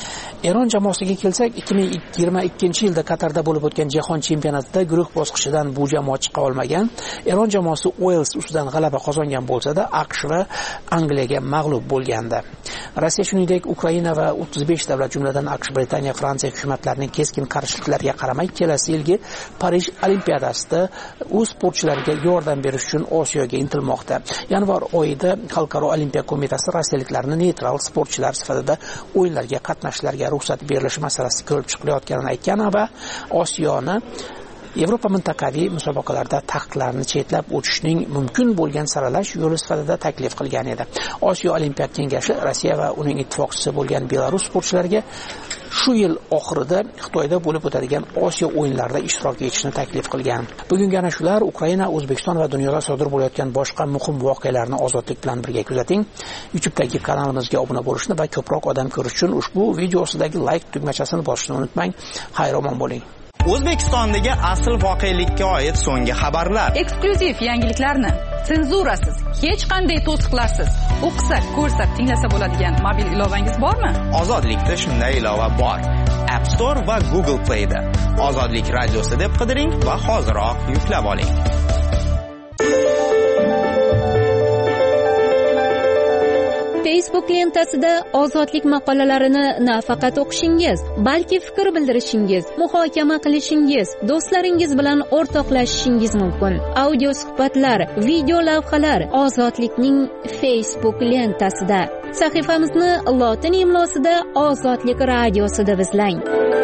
Eron jamoasiga kelsak, 2022-yilda Qatarda bo'lib o'tgan jahon chempionatida guruh bosqichidan bu jamoa chiqa olmagan. Eron jamoasi Uels ustidan g'alaba qozongan bo'lsa-da, AQSh va Angliyaga mag'lub bo'lgandi. Rossiya shuningdek Ukraina va 35 davlat jumladan AQSh, Britaniya, Fransiya hukumatlarining keskin qarshiliklariga qaramay kelasi yilgi Parij Olimpiadasida o'z sportchilariga yordam berish uchun Osiyoga intilmoqda. Yanvar oyida Xalqaro olimpiya qo'mitasi rossiyaliklarni neytral sportchilar sifatida o'yinlarga qatnashishlarga ruxsat berilishi masalasi ko'rib chiqilayotganini aytgan va Osiyoni Yevropa mintaqaviy musobaqalarda taqiqlarni chetlab o'tishning mumkin bo'lgan saralash yo'li sifatida taklif qilgan edi. Osiyo Olimpiya kengashi Rossiya va uning ittifoqchisi bo'lgan Belarus sportchilariga shu yil oxirida Xitoyda bo'lib o'tadigan Osiyo o'yinlarida ishtirok etishni taklif qilgan. Bugungi ana shular Ukraina, O'zbekiston va dunyoda sodir bo'layotgan boshqa muhim voqealarni ozodlik bilan birga kuzating. YouTube'dagi kanalimizga obuna bo'lishni va ko'proq odam ko'rish uchun ushbu video ostidagi like tugmachasini bosishni unutmang. Xayr-omon bo'ling. O'zbekistondagi asl voqelikka oid so'nggi xabarlar. Eksklyuziv yangiliklarni senzurasiz, hech qanday to'siqlarsiz o'qisak, ko'rsak, tinglasa bo'ladigan mobil ilovangiz bormi? Ozodlikda shunday ilova bor. App Store va Google Play da. Ozodlik radiosi deb qidiring va hoziroq yuklab oling. Facebook lentasida ozodlik maqolalarini nafaqat o'qishingiz, balki fikr bildirishingiz, muhokama qilishingiz, do'stlaringiz bilan o'rtoqlashishingiz mumkin. Audio suhbatlar, video lavhalar ozodlikning Facebook lentasida. Sahifamizni lotin imlosida Ozodlik radiosi deb izlang.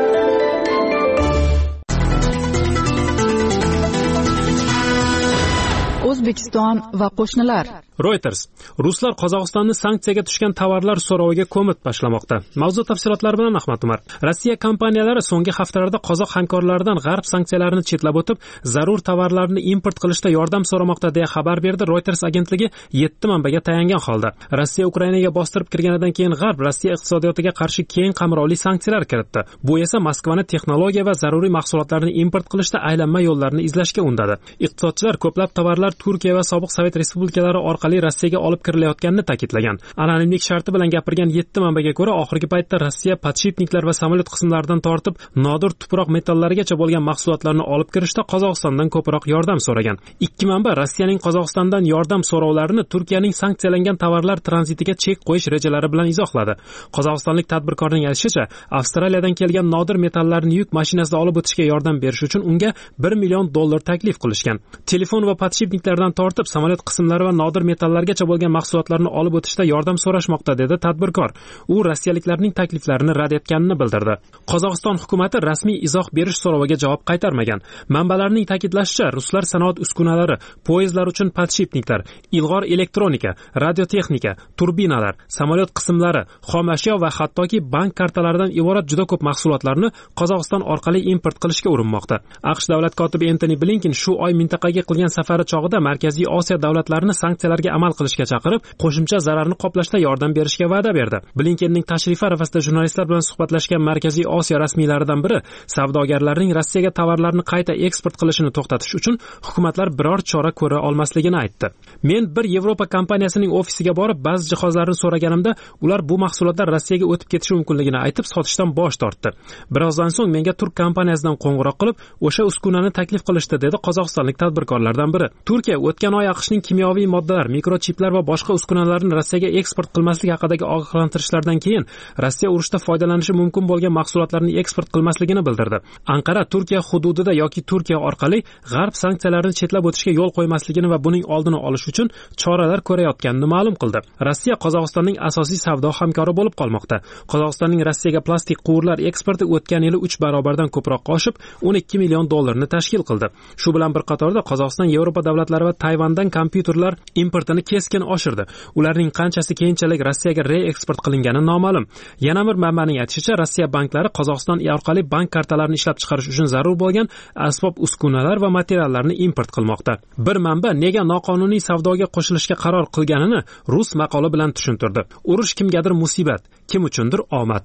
O'zbekiston va qo'shnilar. Reuters: Ruslar Qozog'istonni sanksiyaga tushgan tovarlar so'roviga ko'mib tashlamoqda. Mavzu tafsilotlari bilan Ahmad Umar. Rossiya kompaniyalari so'nggi haftalarda qozoq hamkorlaridan g'arb sanksiyalarini chetlab o'tib, zarur tovarlarni import qilishda yordam so'ramoqda deya xabar berdi Reuters agentligi 7 manbaga tayangan holda. Rossiya Ukrainaga bostirib kirganidan keyin g'arb Rossiya iqtisodiyotiga qarshi keng qamrovli sanksiyalar kiritdi. Bu esa Moskvani texnologiya va zaruriy mahsulotlarni import qilishda aylanma yo'llarni izlashga undadi. Iqtisodchilar ko'plab tovarlar Turkiya va sobiq Sovet respublikalari orqali Rossiyaga olib kirilayotganini ta'kidlagan. Anonimlik sharti bilan gapirgan 7 manbaga ko'ra, oxirgi paytda Rossiya podshipniklar va samolyot qismlaridan tortib nodir tuproq metallarigacha bo'lgan mahsulotlarni olib kirishda Qozog'istondan ko'proq yordam so'ragan. Ikki manba Rossiyaning Qozog'istondan yordam so'rovlarini Turkiyaning sanksiyalangan tovarlar tranzitiga chek qo'yish rejalari bilan izohladi. Qozog'istonlik tadbirkorning aytishicha, Avstraliyadan kelgan nodir metallarni yuk mashinasida olib o'tishga yordam berish uchun unga $1 million taklif qilishgan. Telefon va podshipniklardan tortib samolyot qismlari va nodir metallargacha bo'lgan mahsulotlarni olib o'tishda yordam so'rashmoqda, dedi tadbirkor. U rossiyaliklarning takliflarini rad etganini bildirdi. Qozog'iston hukumati rasmiy izoh berish so'roviga javob qaytarmagan. Manbalarning ta'kidlashicha, ruslar sanoat uskunalari, poyezdlar uchun podshipniklar, ilg'or elektronika, radiotexnika, turbinalar, samolyot qismlari, xom ashyo va hattoki bank kartalaridan iborat juda ko'p mahsulotlarni Qozog'iston orqali import qilishga urinmoqda. AQSh davlat kotibi Antony Blinken shu oy mintaqaga qilgan safari chog'ida Markaziy Osiyo davlatlarini sanksiyalarga amal qilishga chaqirib, qo'shimcha zararni qoplashda yordam berishga va'da berdi. Blinkenning tashrifi arafasida jurnalistlar bilan suhbatlashgan Markaziy Osiyo rasmiylaridan biri savdogarlarning Rossiyaga tovarlarni qayta eksport qilishini to'xtatish uchun hukumatlar biror chora ko'ra olmasligini aytdi. Men bir Yevropa kompaniyasining ofisiga borib, ba'zi jihozlarni so'raganimda, ular bu mahsulotlar Rossiyaga o'tib ketishi mumkinligini aytib, sotishdan bosh tortdi. Birozdan so'ng menga turk kompaniyasidan qo'ng'iroq qilib, o'sha uskunani taklif qilishdi, dedi qozog'istonlik tadbirkorlardan biri. Turkiya o'tgan oy AQShning kimyoviy moddalar, mikrochiplar va boshqa uskunalarni Rossiyaga eksport qilmaslik haqidagi ogohlantirishlardan keyin Rossiya urushda foydalanishi mumkin bo'lgan mahsulotlarni eksport qilmasligini bildirdi. Anqara Turkiya hududida yoki Turkiya orqali g'arb sanksiyalarini chetlab o'tishga yo'l qo'ymasligini va buning oldini olish uchun choralar ko'rayotganini ma'lum qildi. Rossiya Qozog'istonning asosiy savdo hamkori bo'lib qolmoqda. Qozog'istonning Rossiyaga plastik quvurlar eksporti o'tgan yili 3 barobardan ko'proq oshib, $12 million tashkil qildi. Shu bilan bir qatorda Qozog'iston Yevropa davlatlari va Tayvandan kompyuterlar importini keskin oshirdi. Ularning qanchasi keyinchalik Rossiyaga reeksport qilingani noma'lum. Yana bir manbaning aytishicha, Rossiya banklari Qozog'iston orqali bank kartalarini ishlab chiqarish uchun zarur bo'lgan asbob uskunalar va materiallarni import qilmoqda. Bir manba nega noqonuniy savdoga qo'shilishga qaror qilganini rus maqoli bilan tushuntirdi. Urush kimgadir musibat, kim uchundir omad.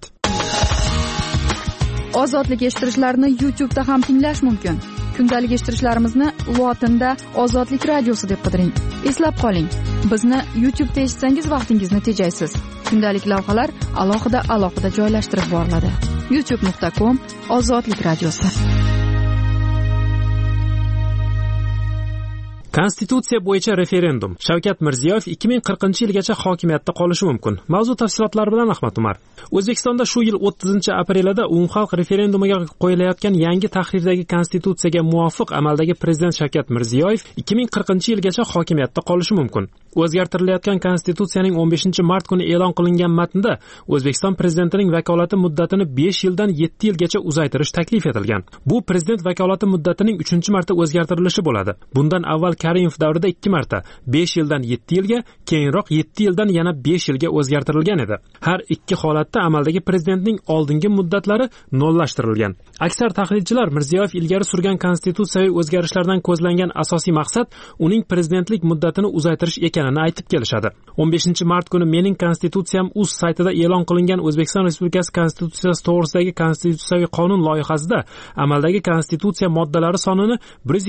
Ozodlik eshittirishlarni YouTube'da ham tinglash mumkin. Kundalik eshittirishlarimizni lotinda Ozodlik radiosi deb qidiring. Eslab qoling, bizni YouTube'da eshitsangiz vaqtingizni tejaysiz. Kundalik lavhalar alohida joylashtirib boriladi. youtube.com/ozodlik radiosi. Konstitutsiya bo'yicha referendum. Shavkat Mirziyoyev 2040-yilgacha hokimiyatda qolishi mumkin. Mavzu tafsilotlari bilan Ahmad Umar. O'zbekistonda shu yil 30-aprelida umumxalq referendumiga qo'yilayotgan yangi tahrirdagi konstitutsiyaga muvofiq amaldagi prezident Shavkat Mirziyoyev 2040-yilgacha hokimiyatda qolishi mumkin. O'zgartirilayotgan konstitutsiyaning 15-mart kuni e'lon qilingan matnda O'zbekiston prezidentining vakolati muddatini 5 yildan 7 yilgacha uzaytirish taklif etilgan. Bu prezident vakolati muddatining 3-marta o'zgartirilishi bo'ladi. Bundan avval Karimov davrida 2 marta 5 yildan 7 yilga, keyinroq 7 yildan yana 5 yilga o'zgartirilgan edi. Har ikki holatda amaldagi prezidentning oldingi muddatlari nollashtirilgan. Aksar tahlilchilar Mirziyoyev ilgari surgan konstitutsiyaviy o'zgarishlardan ko'zlangan asosiy maqsad uning prezidentlik muddatini uzaytirish ekanini aytib kelishadi. 15-mart kuni Mening konstitutsiyam.uz saytida e'lon qilingan O'zbekiston Respublikasi Konstitutsiyasi to'g'risidagi konstitutsiyaviy qonun loyihasida amaldagi konstitutsiya moddalari sonini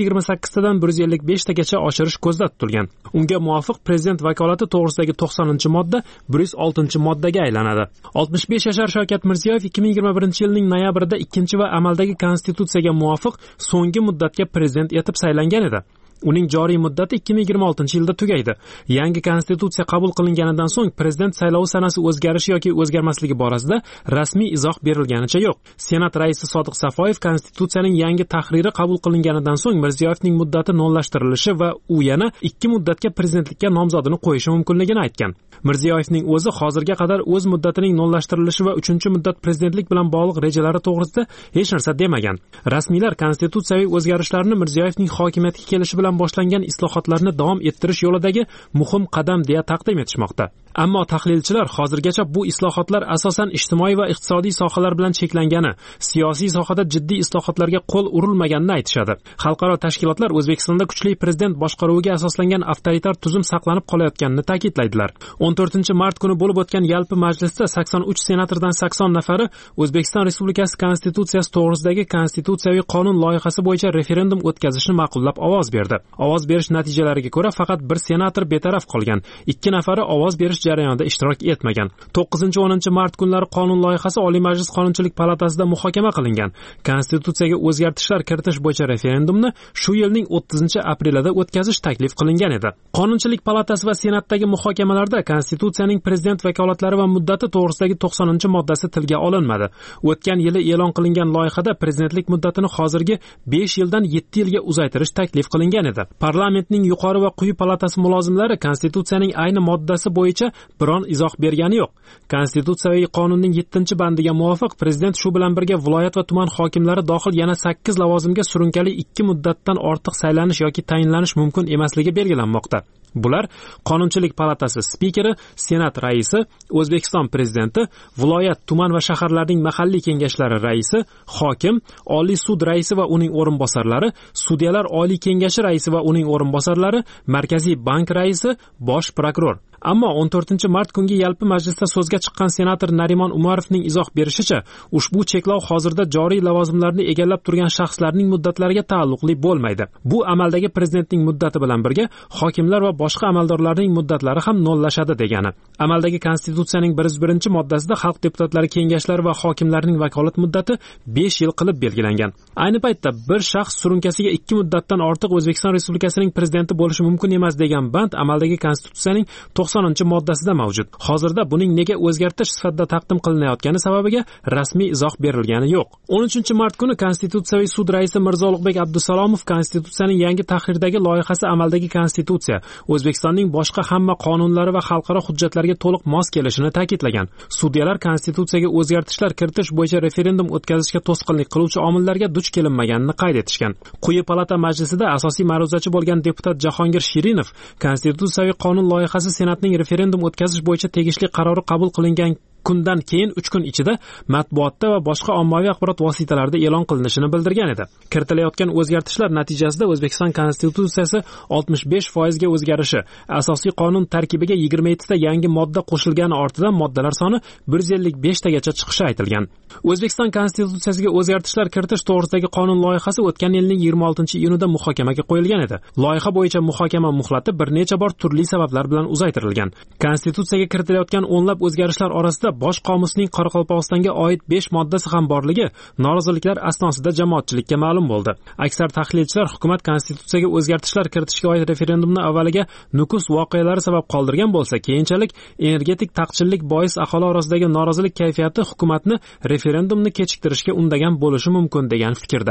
128 tadan 155 gacha oshirish ko'zda tutilgan. Unga muvofiq prezident vakolati to'g'risidagi 90-modda 106-moddaga aylanadi. 65 yashar Shavkat Mirziyoyev 2021-yilning noyabrida 2 va amaldagi konstitutsiyaga muvofiq so'nggi muddatga prezident etib saylangan edi. Uning joriy muddati 2026-yilda tugaydi. Yangi konstitutsiya qabul qilinganidan so'ng prezident saylovi sanasi o'zgarishi yoki o'zgarmasligi borasida rasmiy izoh berilganicha yo'q. Senat raisi Sodiq Safoyev konstitutsiyaning yangi tahriri qabul qilinganidan so'ng Mirziyoyevning muddati nollashtirilishi va u yana 2 muddatga prezidentlikka nomzodini qo'yishi mumkinligini aytgan. Mirziyoyevning o'zi hozirga qadar o'z muddatining nollashtirilishi va 3-muddat prezidentlik bilan bog'liq rejalari to'g'risida hech narsa demagan. Rasmiylar konstitutsiyaviy o'zgarishlarni Mirziyoyevning hokimiyatga kelishi bilan boshlangan islohotlarni davom ettirish yo'lidagi muhim qadam deya taqdim etishmoqda. Ammo tahlilchilar hozirgacha bu islohotlar asosan ijtimoiy va iqtisodiy sohalar bilan cheklangani, siyosiy sohada jiddiy islohotlarga qo'l urilmaganini aytishadi. Xalqaro tashkilotlar O'zbekistonda kuchli prezident boshqaruviga asoslangan avtoritar tuzum saqlanib qolayotganini ta'kidlaydilar. 14-mart kuni bo'lib o'tgan yalpi majlisda 83 senatordan 80 nafari O'zbekiston Respublikasi Konstitutsiyasi to'g'risidagi konstitutsiyaviy qonun loyihasi bo'yicha referendum o'tkazishni ma'qullab ovoz berdi. Ovoz berish natijalariga ko'ra faqat bir senator betaraf qolgan, 2 nafari ovoz berish jarayonida ishtirok etmagan. 9-10 mart kunlari qonun loyihasi Oliy Majlis Qonunchilik palatasida muhokama qilingan. Konstitutsiyaga o'zgartishlar kiritish bo'yicha referendumni shu yilning 30-aprelida o'tkazish taklif qilingan edi. Qonunchilik palatasi va senatdagi muhokamalarda konstitutsiyaning prezident vakolatlari va muddati to'g'risidagi 90-moddasi tilga olinmadi. O'tgan yili e'lon qilingan loyihada prezidentlik muddatini hozirgi 5 yildan 7 yilga uzaytirish taklif qilingan edi. Parlamentning yuqori va quyi palatasi mulozimlari konstitutsiyaning ayni moddasi bo'yicha biron izoh bergani yo'q. Konstitutsiyaviy qonunning 7-bandiga muvofiq prezident shu bilan birga viloyat va tuman hokimlari dohil yana 8 lavozimga surunkali 2 muddatdan ortiq saylanish yoki tayinlanish mumkin emasligi belgilanmoqda. Bular Qonunchilik palatasi spikeri, Senat raisi, O'zbekiston prezidenti, viloyat, tuman va shaharlarning mahalliy kengashlari raisi, hokim, Oliy sud raisi va uning o'rinbosarlari, sudyalar oliy kengashi raisi va uning o'rinbosarlari, Markaziy bank raisi, bosh prokuror. Ammo 14-mart kungi yalpi majlisda so'zga chiqqan senator Narimon Umarovning izoh berishicha, ushbu cheklov hozirda joriy lavozimlarni egallab turgan shaxslarning muddatlariga taalluqli bo'lmaydi. Bu amaldagi prezidentning muddati bilan birga hokimlar va boshqa amaldorlarning muddatlari ham nollashadi degani. Amaldagi konstitutsiyaning 101-moddasida xalq deputatlari kengashlari va hokimlarning vakolat muddati 5 yil qilib belgilangan. Ayni paytda bir shaxs surunkasiga 2 muddatdan ortiq O'zbekiston Respublikasining prezidenti bo'lishi mumkin emas degan band amaldagi konstitutsiyaning 90-moddasida mavjud. Hozirda buning nega o'zgartirish sifatida taqdim qilinayotgani sababiga rasmiy izoh berilgani yo'q. 13-mart kuni Konstitutsiyaviy sud raisi Mirzo Ulug'bek Abdusalomov konstitutsiyaning yangi tahrirdagi loyihasi amaldagi konstitutsiya O'zbekistonning boshqa hamma qonunlari va xalqaro hujjatlarga to'liq mos kelishini ta'kidlagan. Sudyalar konstitutsiyaga o'zgartishlar kiritish bo'yicha referendum o'tkazishga to'sqinlik qiluvchi omillarga duch kelinmaganini qayd etishgan. Quyi palata majlisida asosiy ma'ruzachi bo'lgan deputat Jahongir Shirinov konstitutsiyaviy qonun loyihasi Senatning referendum o'tkazish bo'yicha tegishli qarori qabul qilingan kundan keyin 3 kun ichida matbuotda va boshqa ommaviy axborot vositalarida e'lon qilinishini bildirgan edi. Kiritilayotgan o'zgartishlar natijasida O'zbekiston Konstitutsiyasi 65% ga o'zgarishi, asosiy qonun tarkibiga 27 ta yangi modda qo'shilgani ortidan moddalar soni 155 tagacha chiqishi aytilgan. O'zbekiston Konstitutsiyasiga o'zgartishlar kiritish to'g'risidagi qonun loyihasi o'tgan yilning 26-iyunida muhokamaga qo'yilgan edi. Loyiha bo'yicha muhokama muhlati bir necha bor turli sabablar bilan uzaytirilgan. Konstitutsiyaga kiritilayotgan o'nlab o'zgarishlar orasida bosh qomusning Qoraqalpog'istonga oid 5 moddasi ham borligi noroziliklar asnosida jamoatchilikka ma'lum bo'ldi. Aksar tahlilchilar hukumat Konstitutsiyaga o'zgartishlar kiritishga oid referendumni avvaliga Nukus voqealari sabab qoldirgan bo'lsa, keyinchalik energetik taqchillik bois aholi orasidagi norozilik kayfiyati hukumatni referendumni kechiktirishga undagan bo'lishi mumkin degan fikrda.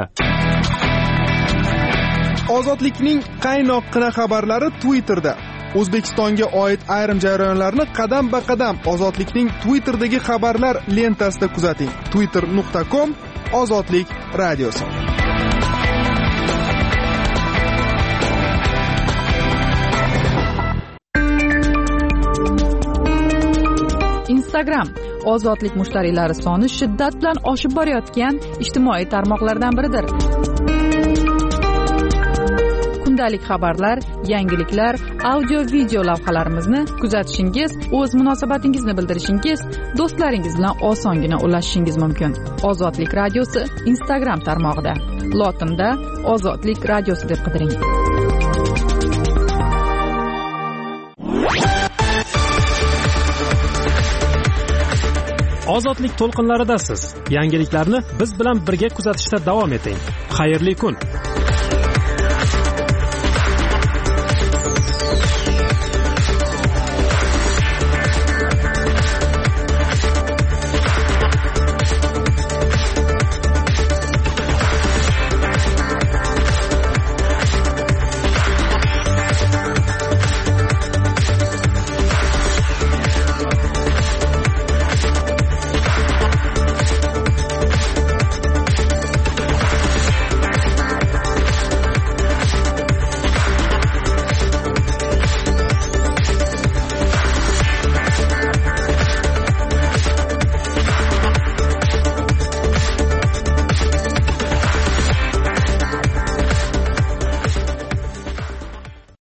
Ozodlikning qaynoqqina xabarlari Twitterda. O'zbekistonga oid ayrim jarayonlarni qadam-ba-qadam Ozodlikning Twitterdagi xabarlar lentasida kuzating. twitter.com Ozodlik radiosi. Instagram ozodlik mushtariylari soni shiddat bilan oshib borayotgan ijtimoiy tarmoqlardan biridir. Kundalik xabarlar, yangiliklar, audio-video lavhalarimizni kuzatishingiz, o'z munosabatingizni bildirishingiz, do'stlaringiz bilan osongina ulashishingiz mumkin. Ozodlik radiosi Instagram tarmog'ida. Lotinda Ozodlik radiosi deb qidiring. Ozodlik to'lqinlaridasiz. Yangiliklarni biz bilan birga kuzatishda davom eting. Xayrli kun.